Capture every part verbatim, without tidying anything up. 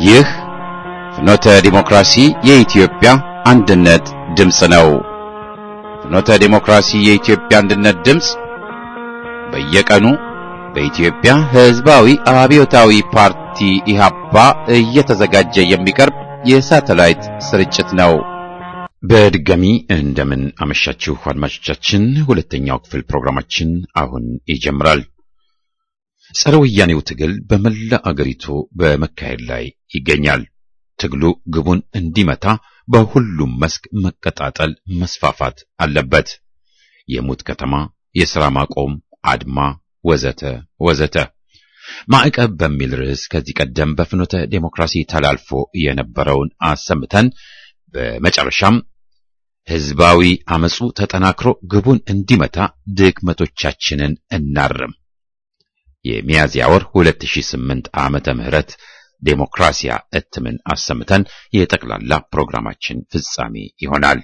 ይህ ፍኖተ ዲሞክራሲ የኢትዮጵያ አንድነት ድምፅ ነው። ፍኖተ ዲሞክራሲ የኢትዮጵያ አንድነት ድምፅ በየቀኑ በኢትዮጵያ ሕዝባዊ አብዮታዊ ፓርቲ ኢህአፓ እየተዘጋጀ የሚቀርብ የሳተላይት ስርጭት ነው። በድጋሚ እንደምን አመሻችሁ አድማጮቻችን። ሁለተኛው ክፍል ፕሮግራማችን አሁን ይጀምራል። ጸረ ወያኔው ትግል በመላ አገሪቱ በመካሄድ ላይ ይገኛል። ትግሉ ግቡን እንዲመታ በሁሉም መስክ መቀጣጠል መስፋፋት አለበት። የሙት ከተማ፣ የሥራ ማቆም አድማ ወዘተ ወዘተ። ማዕቀብ በሚል ርዕስ ከዚህ ቀደም በፍኖተ ዴሞክራሲ ተላልፎ የነበረውን አሰምተን በመጨረሻም ሕዝባዊ አመጹ ተጠናክሮ ግቡን እንዲመታ ድክመቶቻችንን እናርም የሚያዝያ ወር ሁለት ሺህ ስምንት ዓመተ ምህረት ዴሞክራሲያ እትምን አሰምተን የጠቅላላ ፕሮግራማችን ፍጻሜ ይሆናል።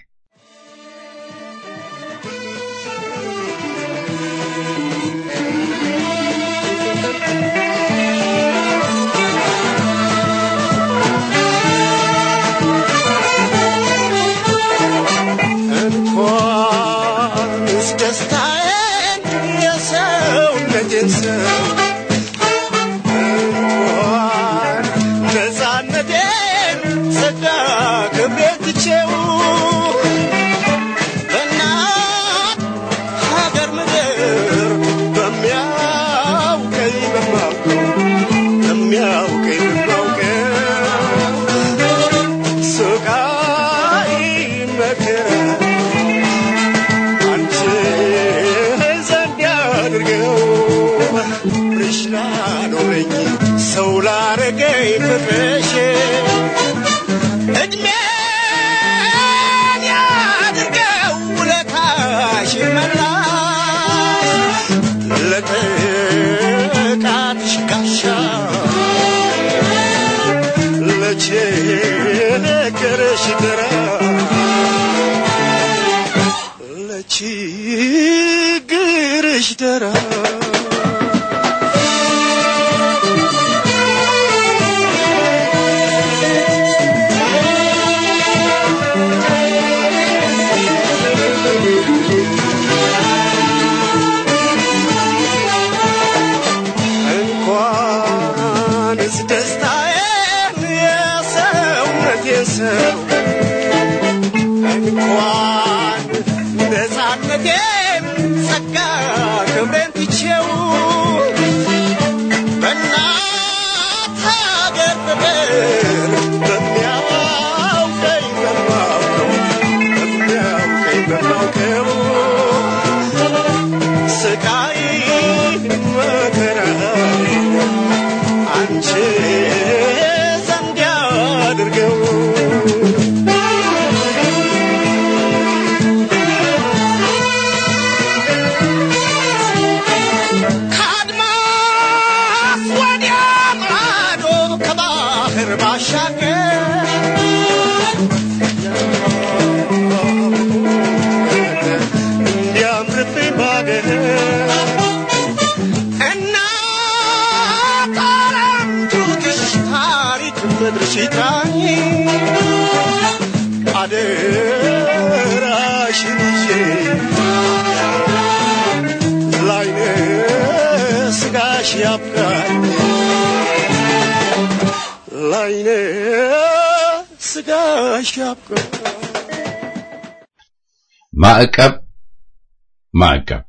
ማዕቀብ ማዕቀብ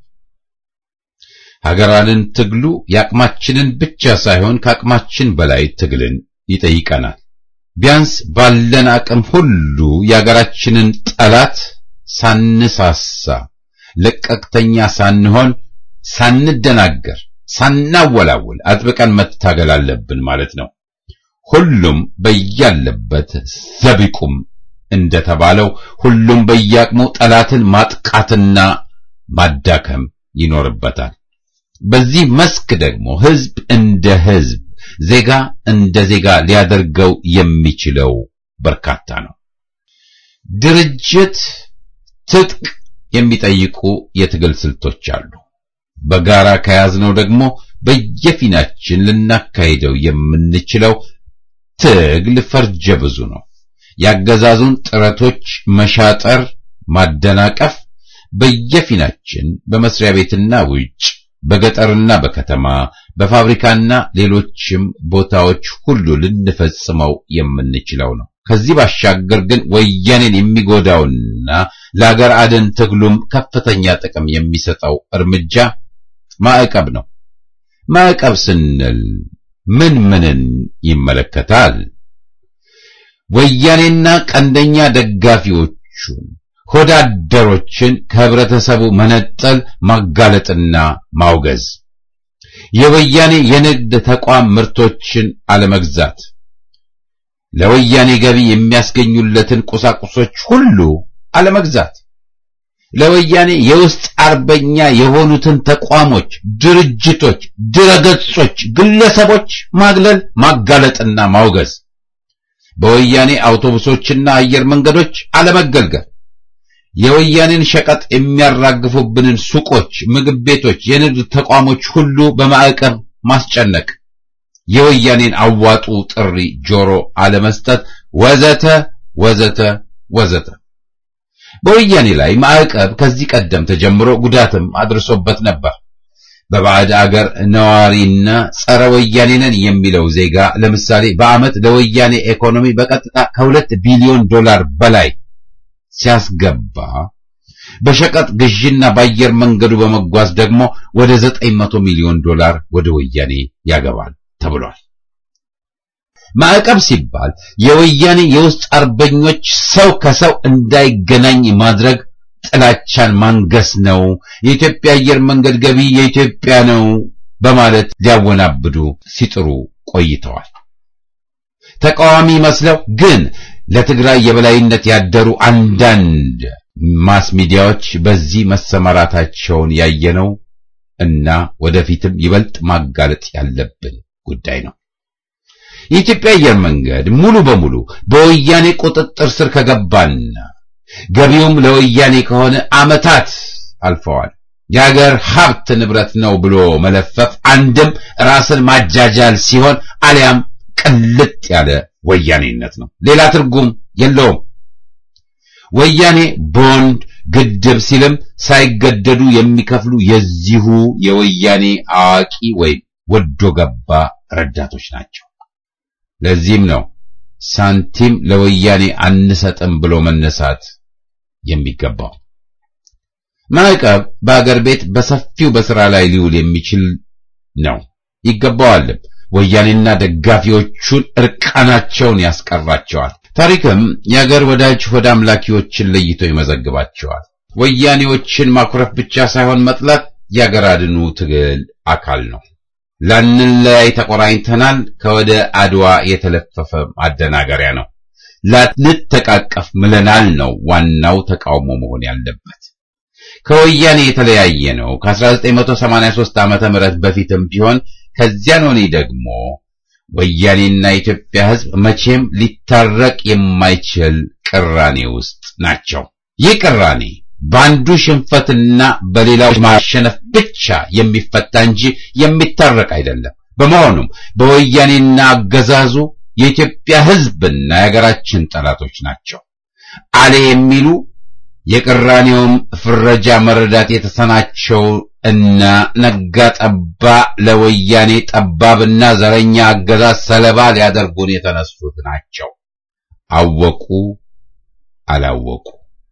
ሀገራልን ትግሉ ያቅማችንን ብቻ ሳይሆን ከአቅማችን በላይ ትግልን ይጠይቀናል። ቢያንስ ባለን አቅም ሁሉ የሀገራችንን ጠላት ሳንሳሳ ለቀቅተኛ ሳንሆን ሳንደናገር ሳናወላውል አጥብቀን መታገል አለብን ማለት ነው። ሁሉም በያለበት ዘቢቁም እንደተባለው ሁሉም በያቅሙ ጠላትን ማጥቃትና ማዳከም ይኖርበታል። በዚህ መስክ ደግሞ ህዝብ እንደ ህዝብ፣ ዜጋ እንደ ዜጋ ሊያደርገው የሚችለው በርካታ ነው። ድርጅት ትጥቅ የሚጠይቁ የትግል ስልቶች አሉ። በጋራ ከያዝነው ደግሞ በየፊናችን ልናካሂደው የምንችለው ትግል ፈርጀ ብዙ ነው። ያገዛዙን ጥረቶች መሻጠር፣ ማደናቀፍ በየፊናችን በመስሪያ ቤትና ውጭ፣ በገጠርና በከተማ፣ በፋብሪካና ሌሎችም ቦታዎች ሁሉ ልንፈጽመው የምንችለው ነው። ከዚህ ባሻገር ግን ወያኔን የሚጎዳውና ለአገር አድን ትግሉም ከፍተኛ ጥቅም የሚሰጠው እርምጃ ማዕቀብ ነው። ማዕቀብ ስንል ምን ምንን ይመለከታል? ወያኔና ቀንደኛ ደጋፊዎቹን ሆዳደሮችን ከህብረተሰቡ መነጠል፣ ማጋለጥና ማውገዝ፣ የወያኔ የንግድ ተቋም ምርቶችን አለመግዛት፣ ለወያኔ ገቢ የሚያስገኙለትን ቁሳቁሶች ሁሉ አለመግዛት፣ ለወያኔ የውስጥ አርበኛ የሆኑትን ተቋሞች፣ ድርጅቶች፣ ድረገጾች፣ ግለሰቦች ማግለል፣ ማጋለጥና ማውገዝ፣ በወያኔ አውቶቡሶችና አየር መንገዶች አለመገልገል፣ የወያኔን ሸቀጥ የሚያራግፉብንን ሱቆች፣ ምግብ ቤቶች፣ የንግድ ተቋሞች ሁሉ በማዕቀብ ማስጨነቅ፣ የወያኔን አዋጡ ጥሪ ጆሮ አለመስጠት፣ ወዘተ ወዘተ ወዘተ። በወያኔ ላይ ማዕቀብ ከዚህ ቀደም ተጀምሮ ጉዳትም አድርሶበት ነበር። በባዕድ አገር ነዋሪና ጸረ ወያኔ ነን የሚለው ዜጋ ለምሳሌ በዓመት ለወያኔ ኢኮኖሚ በቀጥታ ከሁለት ቢሊዮን ዶላር በላይ ሲያስገባ በሸቀጥ ግዢና በአየር መንገዱ በመጓዝ ደግሞ ወደ ዘጠኝ መቶ ሚሊዮን ዶላር ወደ ወያኔ ያገባል ተብሏል። ማዕቀብ ሲባል የወያኔ የውስጥ አርበኞች ሰው ከሰው እንዳይገናኝ ማድረግ፣ ጥላቻን ማንገስ ነው። የኢትዮጵያ አየር መንገድ ገቢ የኢትዮጵያ ነው በማለት ሊያወናብዱ ሲጥሩ ቆይተዋል። ተቃዋሚ መስለው ግን ለትግራይ የበላይነት ያደሩ አንዳንድ ማስ ሚዲያዎች በዚህ መሰማራታቸውን ያየነው እና ወደፊትም ይበልጥ ማጋለጥ ያለብን ጉዳይ ነው። የኢትዮጵያ አየር መንገድ ሙሉ በሙሉ በወያኔ ቁጥጥር ስር ከገባና ገቢውም ለወያኔ ከሆነ ዓመታት አልፈዋል። የሀገር ሀብት ንብረት ነው ብሎ መለፈፍ አንድም ራስን ማጃጃል ሲሆን አሊያም ቅልጥ ያለ ወያኔነት ነው። ሌላ ትርጉም የለውም። ወያኔ ቦንድ ግድብ ሲልም ሳይገደዱ የሚከፍሉ የዚሁ የወያኔ አዋቂ ወይም ወዶ ገባ ረዳቶች ናቸው። ለዚህም ነው ሳንቲም ለወያኔ አንሰጥም ብሎ መነሳት የሚገባው። ማዕቀብ በአገር ቤት በሰፊው በስራ ላይ ሊውል የሚችል ነው፣ ይገባዋልም። ወያኔና ደጋፊዎቹን እርቃናቸውን ያስቀራቸዋል። ታሪክም የአገር ወዳጅ ሆድ አምላኪዎችን ለይቶ ይመዘግባቸዋል። ወያኔዎችን ማኩረፍ ብቻ ሳይሆን መጥላት የአገር አድኑ ትግል አካል ነው። ላንለያይ ተቆራኝተናል ከወደ አድዋ የተለፈፈ ማደናገሪያ ነው። ላንተቃቀፍ ምለናል ነው ዋናው ተቃውሞ መሆን ያለበት። ከወያኔ የተለያየ ነው ከ1983 ዓመተ ምህረት በፊትም ቢሆን ከዚያን ወዲህ ደግሞ ወያኔና ኢትዮጵያ ሕዝብ መቼም ሊታረቅ የማይችል ቅራኔ ውስጥ ናቸው። ይህ ቅራኔ ባንዱ ሽንፈትና በሌላው ማሸነፍ ብቻ የሚፈታ እንጂ የሚታረቅ አይደለም። በመሆኑም በወያኔና አገዛዙ የኢትዮጵያ ሕዝብና የሀገራችን ጠላቶች ናቸው አለ የሚሉ የቅራኔውም ፍረጃ መረዳት የተሰናቸው እና ነጋ ጠባ ለወያኔ ጠባብና ዘረኛ አገዛዝ ሰለባ ሊያደርጉን የተነሱት ናቸው። አወቁ አላወቁ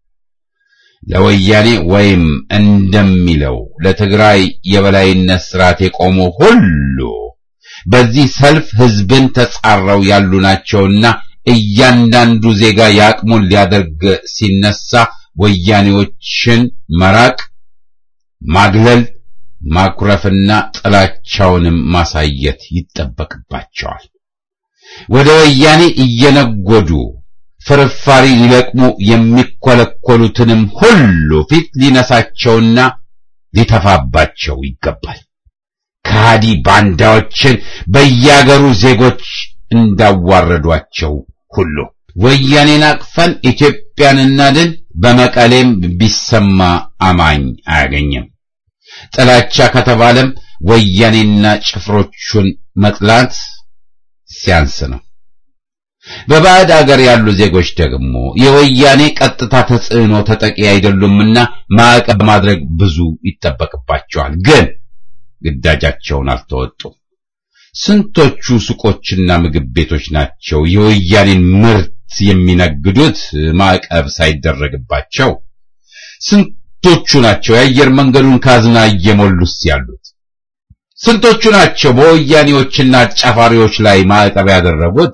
ለወያኔ ወይም እንደሚለው ለትግራይ የበላይነት ስርዓት የቆሙ ሁሉ በዚህ ሰልፍ ህዝብን ተጻረው ያሉ ናቸውና እያንዳንዱ ዜጋ ያቅሙን ሊያደርግ ሲነሳ ወያኔዎችን መራቅ፣ ማግለል፣ ማኩረፍና ጥላቻውንም ማሳየት ይጠበቅባቸዋል። ወደ ወያኔ እየነጎዱ ፍርፋሪ ሊለቅሙ የሚኮለኮሉትንም ሁሉ ፊት ሊነሳቸውና ሊተፋባቸው ይገባል። ከሃዲ ባንዳዎችን በያገሩ ዜጎች እንዳዋረዷቸው ሁሉ ወያኔን አቅፈን ኢትዮጵያን እናድን በመቀሌም ቢሰማ አማኝ አያገኝም። ጥላቻ ከተባለም ወያኔና ጭፍሮቹን መጥላት ሲያንስ ነው። በባዕድ አገር ያሉ ዜጎች ደግሞ የወያኔ ቀጥታ ተጽዕኖ ተጠቂ አይደሉምና ማዕቀብ ማድረግ ብዙ ይጠበቅባቸዋል። ግን ግዳጃቸውን አልተወጡም። ስንቶቹ ሱቆችና ምግብ ቤቶች ናቸው የወያኔን ምርት የሚነግዱት ማዕቀብ ሳይደረግባቸው? ስንቶቹ ናቸው የአየር መንገዱን ካዝና እየሞሉስ ያሉት? ስንቶቹ ናቸው በወያኔዎችና አጫፋሪዎች ላይ ማዕቀብ ያደረጉት?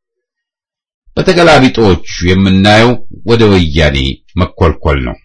በተገላቢጦቹ የምናየው ወደ ወያኔ መኮልኮል ነው።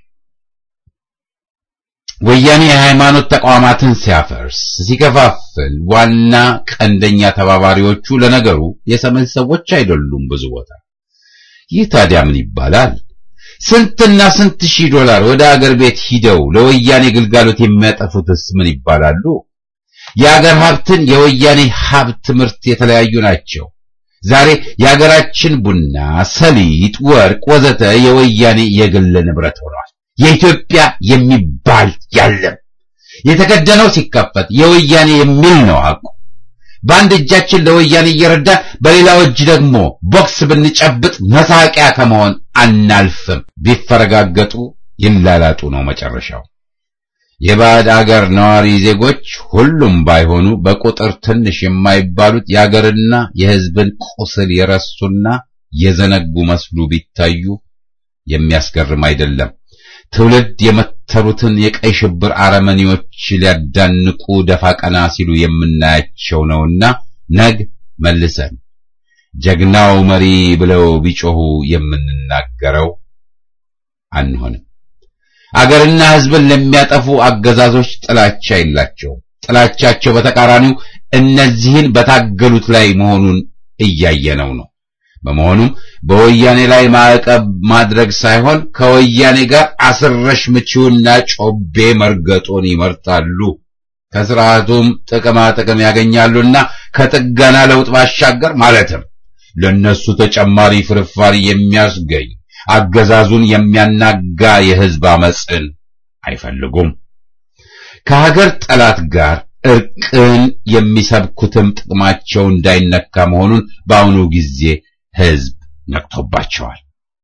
ወያኔ የሃይማኖት ተቋማትን ሲያፈርስ፣ ሲከፋፍል ዋና ቀንደኛ ተባባሪዎቹ ለነገሩ የሰሜን ሰዎች አይደሉም ብዙ ቦታ። ይህ ታዲያ ምን ይባላል? ስንትና ስንት ሺህ ዶላር ወደ አገር ቤት ሂደው ለወያኔ ግልጋሎት የሚያጠፉትስ ምን ይባላሉ? የአገር ሀብትን የወያኔ ሀብት ምርት የተለያዩ ናቸው። ዛሬ የአገራችን ቡና፣ ሰሊጥ፣ ወርቅ ወዘተ የወያኔ የግል ንብረት ሆኗል። የኢትዮጵያ የሚባል ያለም የተከደነው ሲከፈት የወያኔ የሚል ነው ሐቁ። በአንድ እጃችን ለወያኔ እየረዳን በሌላው እጅ ደግሞ ቦክስ ብንጨብጥ መሳቂያ ከመሆን አናልፍም። ቢፈረጋገጡ ይላላጡ ነው መጨረሻው። የባዕድ አገር ነዋሪ ዜጎች ሁሉም ባይሆኑ በቁጥር ትንሽ የማይባሉት የአገርና የሕዝብን ቁስል የረሱና የዘነጉ መስሉ ቢታዩ የሚያስገርም አይደለም። ትውልድ የመተሩትን የቀይ ሽብር አረመኔዎች ሊያዳንቁ ደፋ ቀና ሲሉ የምናያቸው ነውና ነግ መልሰን ጀግናው መሪ ብለው ቢጮሁ የምንናገረው አንሆንም። አገርና ሕዝብን ለሚያጠፉ አገዛዞች ጥላቻ የላቸውም። ጥላቻቸው በተቃራኒው እነዚህን በታገሉት ላይ መሆኑን እያየነው ነው። በመሆኑም በወያኔ ላይ ማዕቀብ ማድረግ ሳይሆን ከወያኔ ጋር አስረሽ ምቺውና ጮቤ መርገጡን ይመርጣሉ። ከስርዓቱም ጥቅማ ጥቅም ያገኛሉና ከጥገና ለውጥ ባሻገር ማለትም ለነሱ ተጨማሪ ፍርፋሪ የሚያስገኝ አገዛዙን የሚያናጋ የሕዝብ አመጽን አይፈልጉም። ከሀገር ጠላት ጋር እርቅን የሚሰብኩትም ጥቅማቸው እንዳይነካ መሆኑን በአሁኑ ጊዜ ሕዝብ ነቅቶባቸዋል።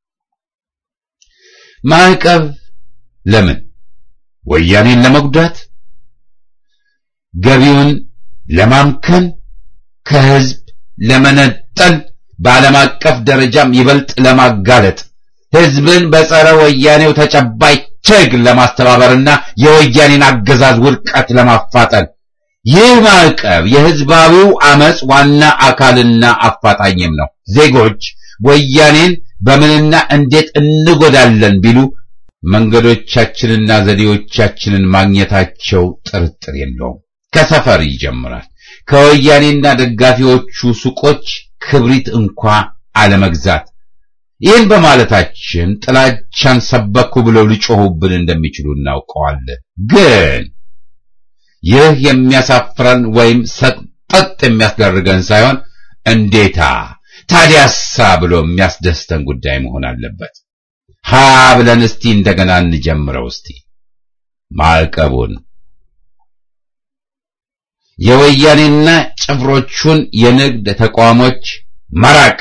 ማዕቀብ ለምን? ወያኔን ለመጉዳት፣ ገቢውን ለማምከን፣ ከሕዝብ ለመነጠል፣ በዓለም አቀፍ ደረጃም ይበልጥ ለማጋለጥ፣ ሕዝብን በጸረ ወያኔው ተጨባጭ ትግል ለማስተባበርና የወያኔን አገዛዝ ውድቀት ለማፋጠን። ይህ ማዕቀብ የሕዝባዊው አመጽ ዋና አካልና አፋጣኝም ነው። ዜጎች ወያኔን በምንና እንዴት እንጎዳለን ቢሉ መንገዶቻችንና ዘዴዎቻችንን ማግኘታቸው ጥርጥር የለውም። ከሰፈር ይጀምራል። ከወያኔና ደጋፊዎቹ ሱቆች ክብሪት እንኳ አለመግዛት። ይህን በማለታችን ጥላቻን ሰበኩ ብለው ሊጮሁብን እንደሚችሉ እናውቀዋለን። ግን ይህ የሚያሳፍረን ወይም ሰጠጥ የሚያስደርገን ሳይሆን እንዴታ ታዲያሳ ብሎ የሚያስደስተን ጉዳይ መሆን አለበት። ሀ ብለን እስቲ እንደገና እንጀምረው። እስቲ ማዕቀቡን የወያኔና ጭፍሮቹን የንግድ ተቋሞች መራቅ፣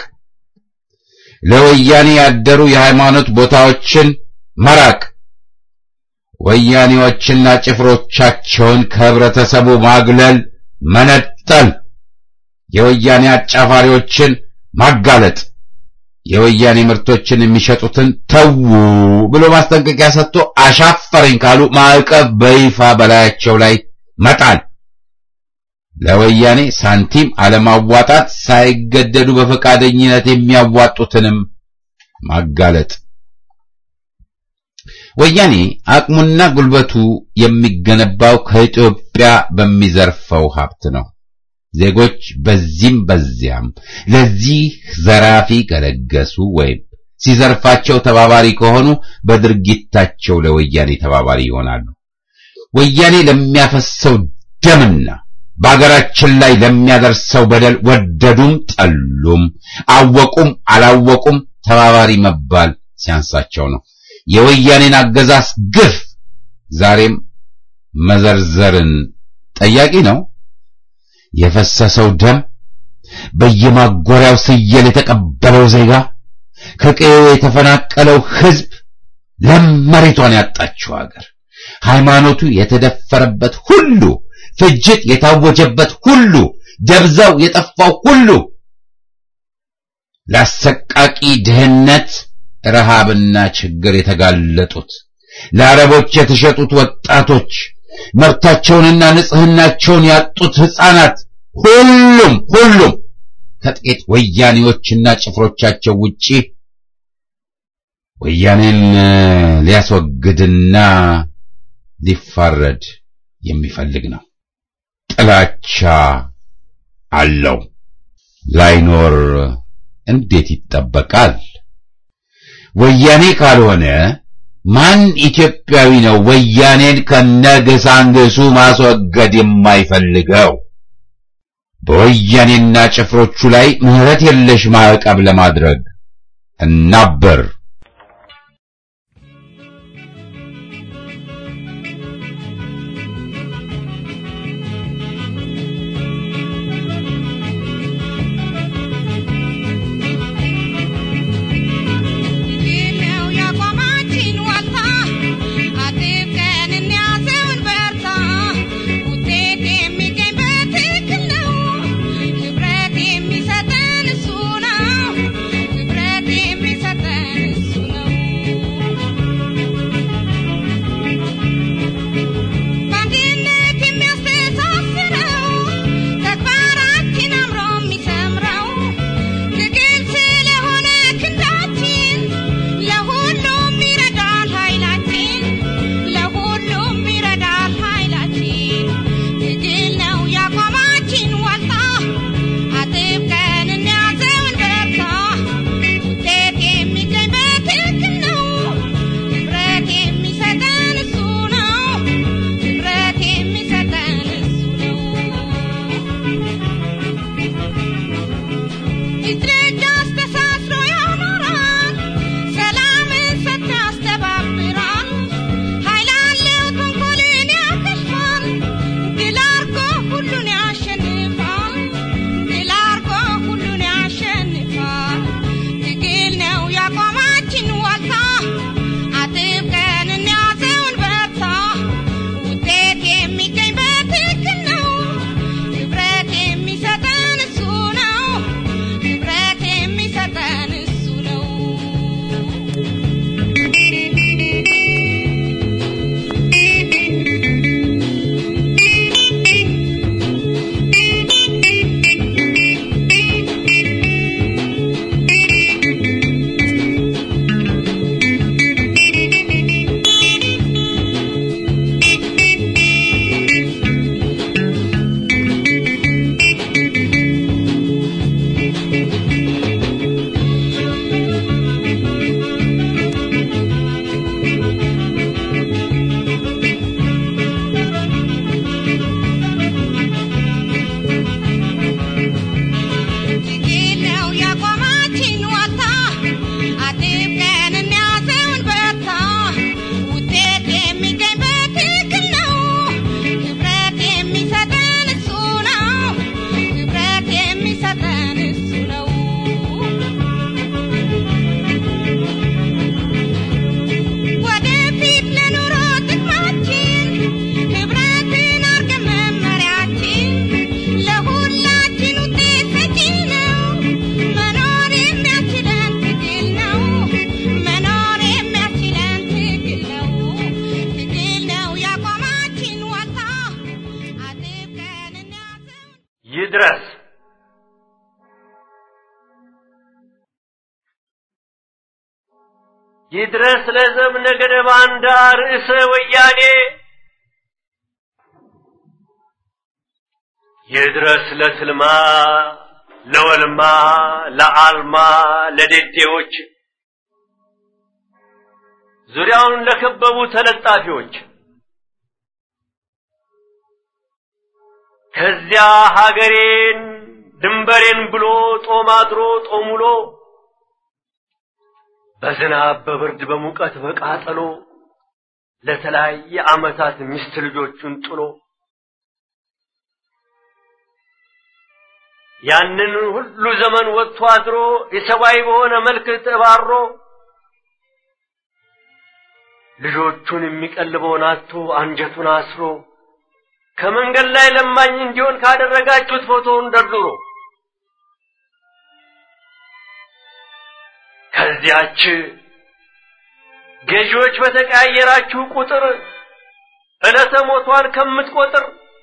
ለወያኔ ያደሩ የሃይማኖት ቦታዎችን መራቅ፣ ወያኔዎችና ጭፍሮቻቸውን ከህብረተሰቡ ማግለል፣ መነጠል፣ የወያኔ አጫፋሪዎችን ማጋለጥ፣ የወያኔ ምርቶችን የሚሸጡትን ተው ብሎ ማስጠንቀቂያ ሰጥቶ አሻፈረኝ ካሉ ማዕቀብ በይፋ በላያቸው ላይ መጣል፣ ለወያኔ ሳንቲም አለማዋጣት፣ ሳይገደዱ በፈቃደኝነት የሚያዋጡትንም ማጋለጥ። ወያኔ አቅሙና ጉልበቱ የሚገነባው ከኢትዮጵያ በሚዘርፈው ሀብት ነው። ዜጎች በዚህም በዚያም ለዚህ ዘራፊ ከለገሱ ወይም ሲዘርፋቸው ተባባሪ ከሆኑ በድርጊታቸው ለወያኔ ተባባሪ ይሆናሉ። ወያኔ ለሚያፈሰው ደምና በአገራችን ላይ ለሚያደርሰው በደል ወደዱም ጠሉም፣ አወቁም አላወቁም ተባባሪ መባል ሲያንሳቸው ነው። የወያኔን አገዛዝ ግፍ ዛሬም መዘርዘርን ጠያቂ ነው። የፈሰሰው ደም፣ በየማጎሪያው ስየል የተቀበለው ዜጋ ከቀዬው የተፈናቀለው ህዝብ ለመሬቷን ያጣችው ሀገር ሃይማኖቱ የተደፈረበት ሁሉ ፍጅት የታወጀበት ሁሉ ደብዛው የጠፋው ሁሉ ለአሰቃቂ ድህነት ረሃብና ችግር የተጋለጡት ለአረቦች የተሸጡት ወጣቶች መብታቸውንና ንጽህናቸውን ያጡት ህፃናት ሁሉም ሁሉም ከጥቂት ወያኔዎችና ጭፍሮቻቸው ውጪ ወያኔን ሊያስወግድና ሊፋረድ የሚፈልግ ነው። ጥላቻ አለው። ላይኖር እንዴት ይጠበቃል? ወያኔ ካልሆነ ማን ኢትዮጵያዊ ነው ወያኔን ከነገሳንገሱ ማስወገድ የማይፈልገው? በወያኔና ጭፍሮቹ ላይ ምህረት የለሽ ማዕቀብ ለማድረግ እናበር። ይድረስ ይድረስ ለዘምነ ገደባንዳ ርዕሰ ወያኔ ይድረስ ለትልማ ለወልማ ለአልማ ለደዴዎች ዙሪያውን ለከበቡ ተለጣፊዎች ከዚያ ሀገሬን ድንበሬን ብሎ ጦማድሮ ጦሙሎ በዝናብ በብርድ በሙቀት በቃጠሎ ለተለያየ ዓመታት ሚስት ልጆቹን ጥሎ ያንን ሁሉ ዘመን ወጥቶ አድሮ የሰባይ በሆነ መልክ ተባሮ ልጆቹን የሚቀልበውን አጥቶ አንጀቱን አስሮ ከመንገድ ላይ ለማኝ እንዲሆን ካደረጋችሁት ፎቶውን ደርድሮ ከዚያች ገዢዎች በተቀያየራችሁ ቁጥር ዕለተ ሞቷን ከምትቆጥር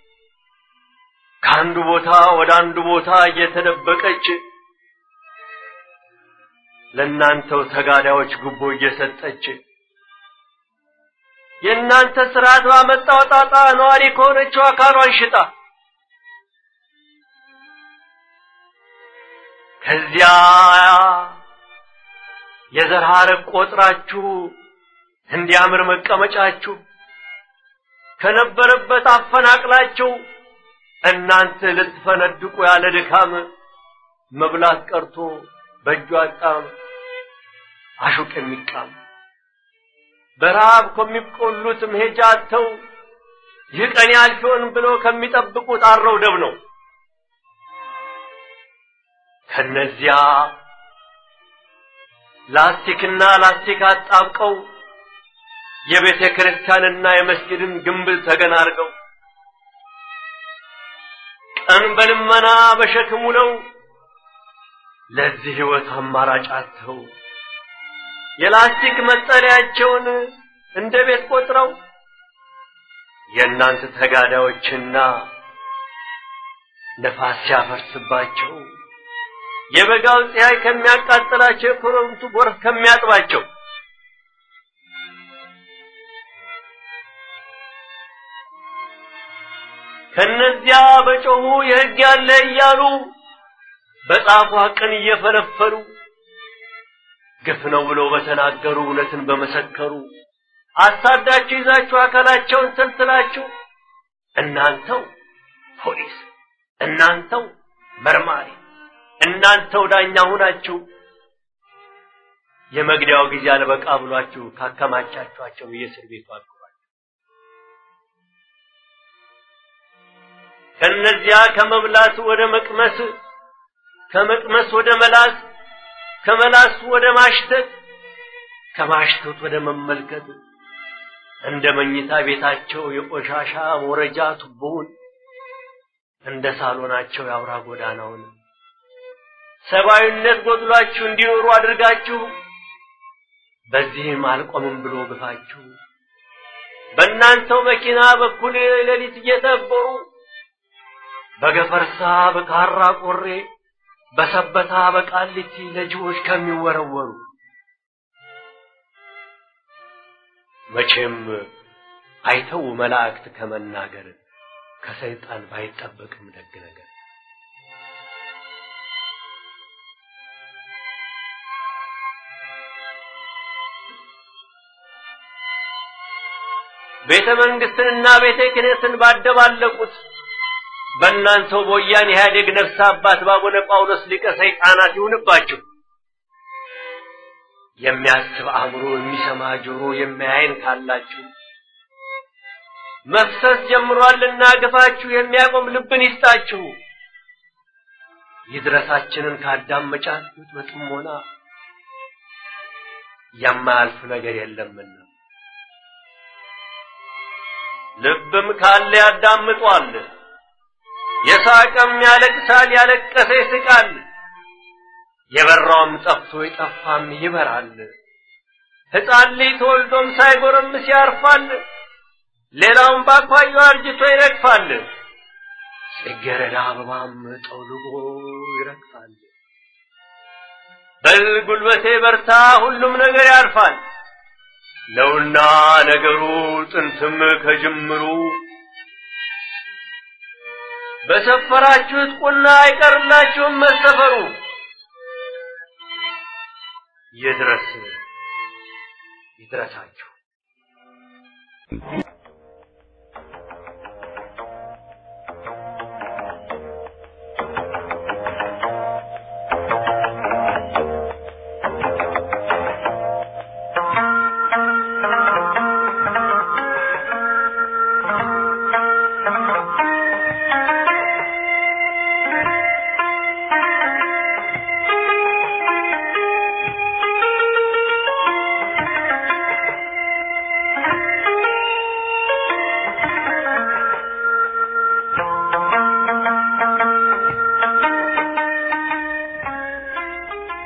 ከአንዱ ቦታ ወደ አንዱ ቦታ እየተደበቀች ለእናንተው ተጋዳዮች ጉቦ እየሰጠች የእናንተ ስርዓት ባመጣው ጣጣ ነዋሪ ከሆነችው አካሏን ሽጣ ከዚያ የዘር ሐረግ ቆጥራችሁ እንዲያምር መቀመጫችሁ ከነበረበት አፈናቅላችሁ እናንተ ልትፈነድቁ ያለ ድካም መብላት ቀርቶ በእጁ አጣም አሹቅ የሚቃም በራብ ከሚቆሉት መሄጃቸው ይህ ቀን ያልሆን ብሎ ከሚጠብቁት አረው ደብ ነው ከነዚያ ላስቲክና ላስቲክ አጣብቀው የቤተ ክርስቲያንና የመስጊድን ግንብ ተገናርገው ቀን በልመና በሸክሙ ነው ለዚህ ህይወት አማራጫቸው የላስቲክ መጠለያቸውን እንደ ቤት ቆጥረው የእናንተ ተጋዳዮችና ነፋስ ሲያፈርስባቸው የበጋው ፀሐይ ከሚያቃጥላቸው የክረምቱ ጎርፍ ከሚያጥባቸው ከነዚያ በጮሁ የሕግ ያለ እያሉ በጻፉ ሐቅን እየፈለፈሉ ግፍ ነው ብለው በተናገሩ እውነትን በመሰከሩ አሳዳችሁ ይዛችሁ አካላቸውን ተልትላችሁ እናንተው ፖሊስ እናንተው መርማሪ እናንተው ዳኛ ሆናችሁ የመግደያው ጊዜ አልበቃ ብሏችሁ ካከማቻችኋቸው የእስር ቤቱ አልኩራችሁ ከነዚያ ከመብላት ወደ መቅመስ ከመቅመስ ወደ መላስ ከመላስ ወደ ማሽተት ከማሽተት ወደ መመልከት እንደ መኝታ ቤታቸው የቆሻሻ ወረጃ ቱቦውን እንደ ሳሎናቸው ያውራ ጎዳናውን ሰባዊነት ጎድሏችሁ እንዲኖሩ አድርጋችሁ በዚህም አልቆምም ብሎ ግፋችሁ በእናንተው መኪና በኩል ሌሊት እየተበሩ በገፈርሳ በካራ ቆሬ በሰበታ በቃሊቲ ለጅቦች ከሚወረወሩ መቼም አይተው መላእክት ከመናገር ከሰይጣን ባይጠበቅም ደግ ነገር ቤተ መንግስትንና ቤተ ክህነትን ባደባለቁት በእናንተው ቦያን ኢህአዴግ ነፍስ አባት ባቡነ ጳውሎስ ሊቀ ሰይጣናት ይሁንባችሁ የሚያስብ አእምሮ የሚሰማ ጆሮ የሚያይን ካላችሁ መፍሰስ ጀምሯልና ግፋችሁ የሚያቆም ልብን ይስጣችሁ ይድረሳችንን ካዳመጫችሁት በጥሞና የማያልፍ ነገር የለምና ልብም ካለ ያዳምጧል የሳቀም ያለቅሳል ያለቀሰ ይስቃል የበራውም ጠፍቶ ይጠፋም ይበራል ሕፃን ልጅ ተወልዶም ሳይጎረምስ ያርፋል ሌላውም ባኳዩ አርጅቶ ይረግፋል ጽጌረዳ አበባም ጠውልጎ ይረግፋል በል ጉልበቴ በርታ ሁሉም ነገር ያልፋል ነውና ነገሩ ጥንትም ከጅምሩ በሰፈራችሁት ቁና አይቀርላችሁም መሰፈሩ ይድረስ ይድረሳችሁ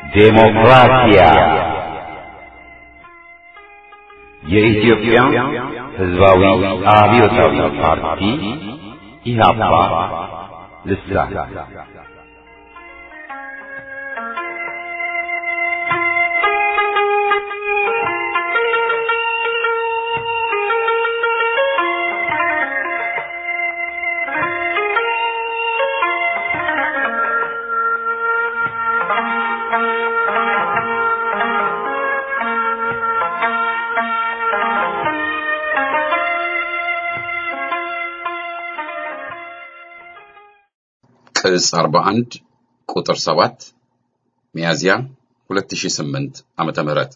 ዴሞክራሲያ የኢትዮጵያ ሕዝባዊ አብዮታዊ ፓርቲ ኢህአፓ ልሳን ቅጽ አርባ አንድ ቁጥር ሰባት ሚያዝያ ሁለት ሺህ ስምንት ዓመተ ምህረት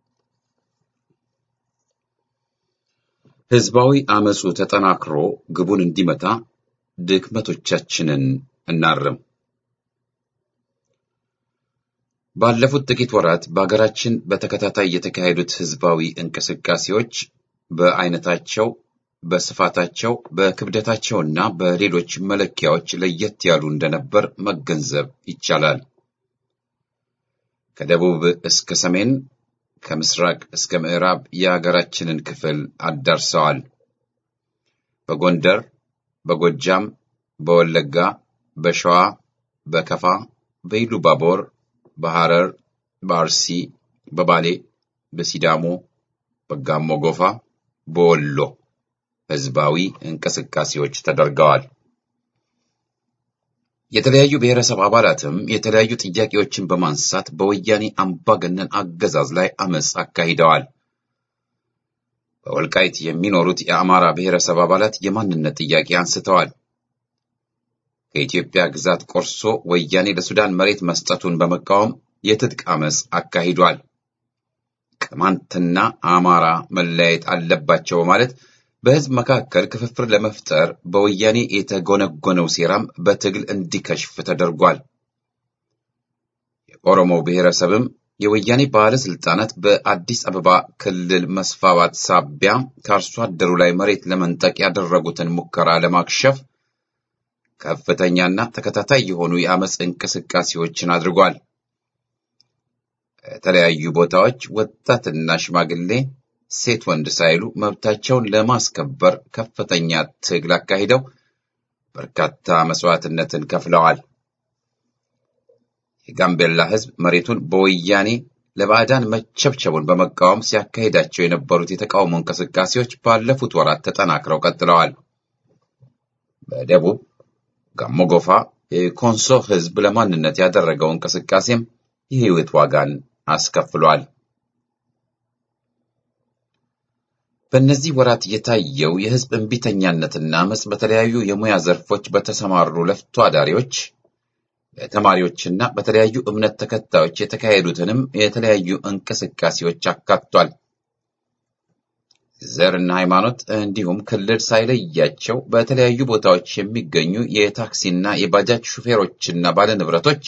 ህዝባዊ አመጹ ተጠናክሮ ግቡን እንዲመታ ድክመቶቻችንን እናርም። ባለፉት ጥቂት ወራት በአገራችን በተከታታይ የተካሄዱት ህዝባዊ እንቅስቃሴዎች በአይነታቸው በስፋታቸው በክብደታቸውና በሌሎች መለኪያዎች ለየት ያሉ እንደነበር መገንዘብ ይቻላል። ከደቡብ እስከ ሰሜን ከምስራቅ እስከ ምዕራብ የአገራችንን ክፍል አዳርሰዋል። በጎንደር፣ በጎጃም፣ በወለጋ፣ በሸዋ፣ በከፋ፣ በኢሉባቦር፣ በሐረር፣ በአርሲ፣ በባሌ፣ በሲዳሞ፣ በጋሞ ጎፋ፣ በወሎ ህዝባዊ እንቅስቃሴዎች ተደርገዋል። የተለያዩ ብሔረሰብ አባላትም የተለያዩ ጥያቄዎችን በማንሳት በወያኔ አምባገነን አገዛዝ ላይ አመጽ አካሂደዋል። በወልቃይት የሚኖሩት የአማራ ብሔረሰብ አባላት የማንነት ጥያቄ አንስተዋል። ከኢትዮጵያ ግዛት ቆርሶ ወያኔ ለሱዳን መሬት መስጠቱን በመቃወም የትጥቅ አመጽ አካሂዷል። ቅማንትና አማራ መለያየት አለባቸው በማለት በህዝብ መካከል ክፍፍል ለመፍጠር በወያኔ የተጎነጎነው ሴራም በትግል እንዲከሽፍ ተደርጓል። የኦሮሞ ብሔረሰብም የወያኔ ባለስልጣናት በአዲስ አበባ ክልል መስፋፋት ሳቢያ ከአርሶ አደሩ ላይ መሬት ለመንጠቅ ያደረጉትን ሙከራ ለማክሸፍ ከፍተኛና ተከታታይ የሆኑ የአመጽ እንቅስቃሴዎችን አድርጓል። የተለያዩ ቦታዎች ወጣትና ሽማግሌ ሴት ወንድ ሳይሉ መብታቸውን ለማስከበር ከፍተኛ ትግል አካሂደው በርካታ መስዋዕትነትን ከፍለዋል። የጋምቤላ ህዝብ መሬቱን በወያኔ ለባዕዳን መቸብቸቡን በመቃወም ሲያካሂዳቸው የነበሩት የተቃውሞ እንቅስቃሴዎች ባለፉት ወራት ተጠናክረው ቀጥለዋል። በደቡብ ጋሞ ጎፋ የኮንሶ ህዝብ ለማንነት ያደረገው እንቅስቃሴም የህይወት ዋጋን አስከፍሏል። በእነዚህ ወራት የታየው የህዝብ እንቢተኛነትና አመጽ በተለያዩ የሙያ ዘርፎች በተሰማሩ ለፍቶ አዳሪዎች፣ በተማሪዎችና በተለያዩ እምነት ተከታዮች የተካሄዱትንም የተለያዩ እንቅስቃሴዎች አካቷል። ዘርና ሃይማኖት እንዲሁም ክልል ሳይለያቸው በተለያዩ ቦታዎች የሚገኙ የታክሲና የባጃጅ ሹፌሮችና ባለንብረቶች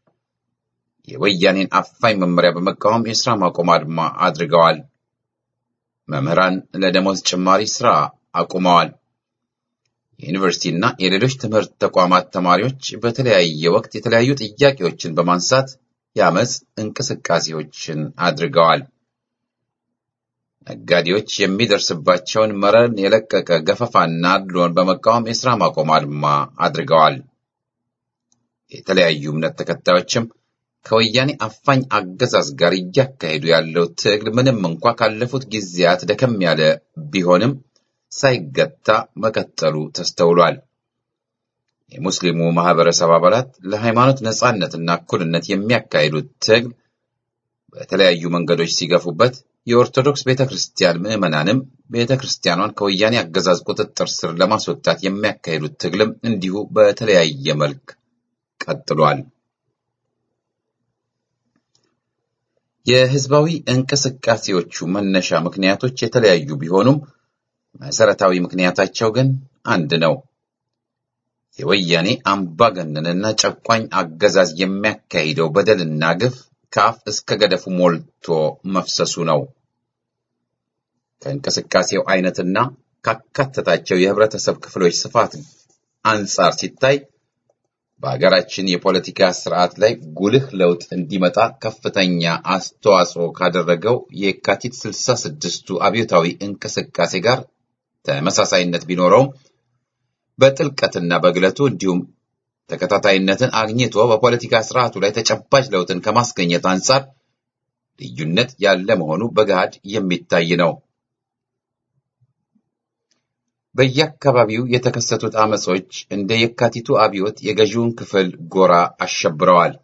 የወያኔን አፋኝ መመሪያ በመቃወም የሥራ ማቆም አድማ አድርገዋል። መምህራን ለደሞዝ ጭማሪ ሥራ አቁመዋል። የዩኒቨርሲቲና የሌሎች ትምህርት ተቋማት ተማሪዎች በተለያየ ወቅት የተለያዩ ጥያቄዎችን በማንሳት የአመጽ እንቅስቃሴዎችን አድርገዋል። ነጋዴዎች የሚደርስባቸውን መረን የለቀቀ ገፈፋና አድሎን በመቃወም የሥራ ማቆም አድማ አድርገዋል። የተለያዩ እምነት ተከታዮችም ከወያኔ አፋኝ አገዛዝ ጋር እያካሄዱ ያለው ትግል ምንም እንኳ ካለፉት ጊዜያት ደከም ያለ ቢሆንም ሳይገታ መቀጠሉ ተስተውሏል። የሙስሊሙ ማህበረሰብ አባላት ለሃይማኖት ነጻነትና እኩልነት የሚያካሂዱት ትግል በተለያዩ መንገዶች ሲገፉበት፣ የኦርቶዶክስ ቤተክርስቲያን ምዕመናንም ቤተክርስቲያኗን ከወያኔ አገዛዝ ቁጥጥር ስር ለማስወጣት የሚያካሂዱት ትግልም እንዲሁ በተለያየ መልክ ቀጥሏል። የህዝባዊ እንቅስቃሴዎቹ መነሻ ምክንያቶች የተለያዩ ቢሆኑም መሰረታዊ ምክንያታቸው ግን አንድ ነው። የወያኔ አምባገነንና ጨቋኝ አገዛዝ የሚያካሂደው በደልና ግፍ ከአፍ እስከ ገደፉ ሞልቶ መፍሰሱ ነው። ከእንቅስቃሴው አይነትና ካካተታቸው የህብረተሰብ ክፍሎች ስፋት አንጻር ሲታይ በአገራችን የፖለቲካ ስርዓት ላይ ጉልህ ለውጥ እንዲመጣ ከፍተኛ አስተዋጽኦ ካደረገው የካቲት ስልሳ ስድስቱ አብዮታዊ እንቅስቃሴ ጋር ተመሳሳይነት ቢኖረውም በጥልቀትና በግለቱ እንዲሁም ተከታታይነትን አግኝቶ በፖለቲካ ስርዓቱ ላይ ተጨባጭ ለውጥን ከማስገኘት አንጻር ልዩነት ያለ መሆኑ በገሃድ የሚታይ ነው። በየአካባቢው የተከሰቱት አመጾች እንደ የካቲቱ አብዮት የገዢውን ክፍል ጎራ አሸብረዋል።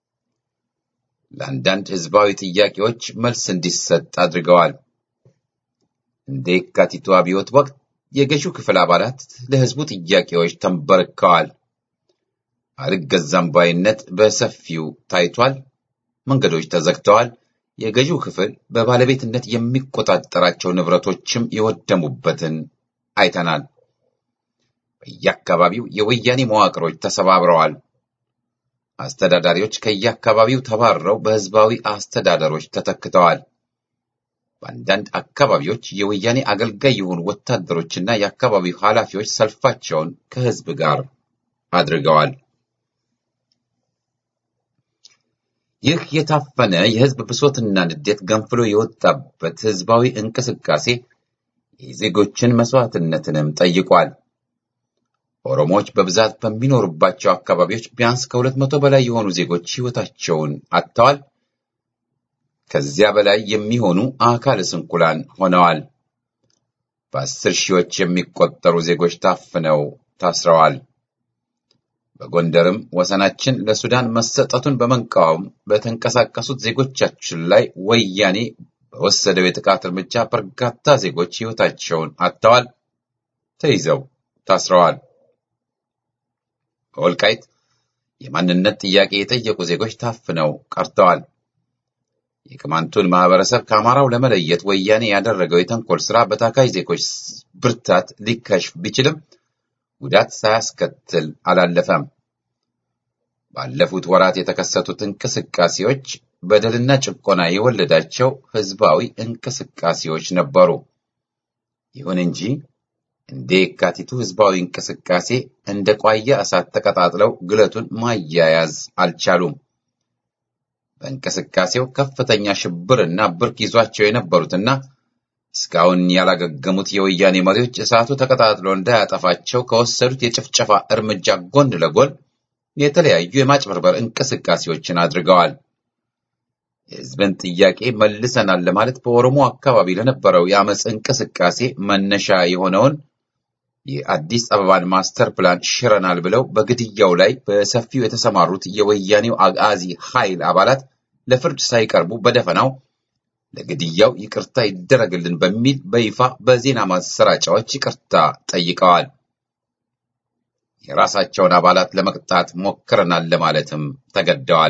ለአንዳንድ ህዝባዊ ጥያቄዎች መልስ እንዲሰጥ አድርገዋል። እንደ የካቲቱ አብዮት ወቅት የገዢው ክፍል አባላት ለህዝቡ ጥያቄዎች ተንበርክከዋል። አልገዛም ባይነት በሰፊው ታይቷል። መንገዶች ተዘግተዋል። የገዢው ክፍል በባለቤትነት የሚቆጣጠራቸው ንብረቶችም የወደሙበትን አይተናል። በየአካባቢው የወያኔ መዋቅሮች ተሰባብረዋል። አስተዳዳሪዎች ከየአካባቢው ተባረው በህዝባዊ አስተዳደሮች ተተክተዋል። በአንዳንድ አካባቢዎች የወያኔ አገልጋይ የሆኑ ወታደሮችና የአካባቢው ኃላፊዎች ሰልፋቸውን ከህዝብ ጋር አድርገዋል። ይህ የታፈነ የህዝብ ብሶትና ንዴት ገንፍሎ የወጣበት ህዝባዊ እንቅስቃሴ የዜጎችን መስዋዕትነትንም ጠይቋል። ኦሮሞዎች በብዛት በሚኖሩባቸው አካባቢዎች ቢያንስ ከሁለት መቶ በላይ የሆኑ ዜጎች ህይወታቸውን አጥተዋል። ከዚያ በላይ የሚሆኑ አካለ ስንኩላን ሆነዋል። በአስር ሺዎች የሚቆጠሩ ዜጎች ታፍነው ታስረዋል። በጎንደርም ወሰናችን ለሱዳን መሰጠቱን በመቃወም በተንቀሳቀሱት ዜጎቻችን ላይ ወያኔ በወሰደው የጥቃት እርምጃ በርካታ ዜጎች ህይወታቸውን አጥተዋል፣ ተይዘው ታስረዋል። በወልቃይት የማንነት ጥያቄ የጠየቁ ዜጎች ታፍነው ቀርተዋል። የቅማንቱን ማህበረሰብ ከአማራው ለመለየት ወያኔ ያደረገው የተንኮል ሥራ በታካይ ዜጎች ብርታት ሊከሽፍ ቢችልም ጉዳት ሳያስከትል አላለፈም። ባለፉት ወራት የተከሰቱት እንቅስቃሴዎች በደልና ጭቆና የወለዳቸው ህዝባዊ እንቅስቃሴዎች ነበሩ። ይሁን እንጂ እንደ የካቲቱ ህዝባዊ እንቅስቃሴ እንደ ቋያ እሳት ተቀጣጥለው ግለቱን ማያያዝ አልቻሉም። በእንቅስቃሴው ከፍተኛ ሽብርና ብርክ ይዟቸው የነበሩትና እስካሁን ያላገገሙት የወያኔ መሪዎች እሳቱ ተቀጣጥሎ እንዳያጠፋቸው ከወሰዱት የጭፍጨፋ እርምጃ ጎን ለጎን የተለያዩ የማጭበርበር እንቅስቃሴዎችን አድርገዋል። የህዝብን ጥያቄ መልሰናል ለማለት በኦሮሞ አካባቢ ለነበረው የአመጽ እንቅስቃሴ መነሻ የሆነውን የአዲስ አበባን ማስተር ፕላን ሽረናል ብለው በግድያው ላይ በሰፊው የተሰማሩት የወያኔው አጋዚ ኃይል አባላት ለፍርድ ሳይቀርቡ በደፈናው ለግድያው ይቅርታ ይደረግልን በሚል በይፋ በዜና ማሰራጫዎች ይቅርታ ጠይቀዋል። የራሳቸውን አባላት ለመቅጣት ሞክረናል ለማለትም ተገደዋል።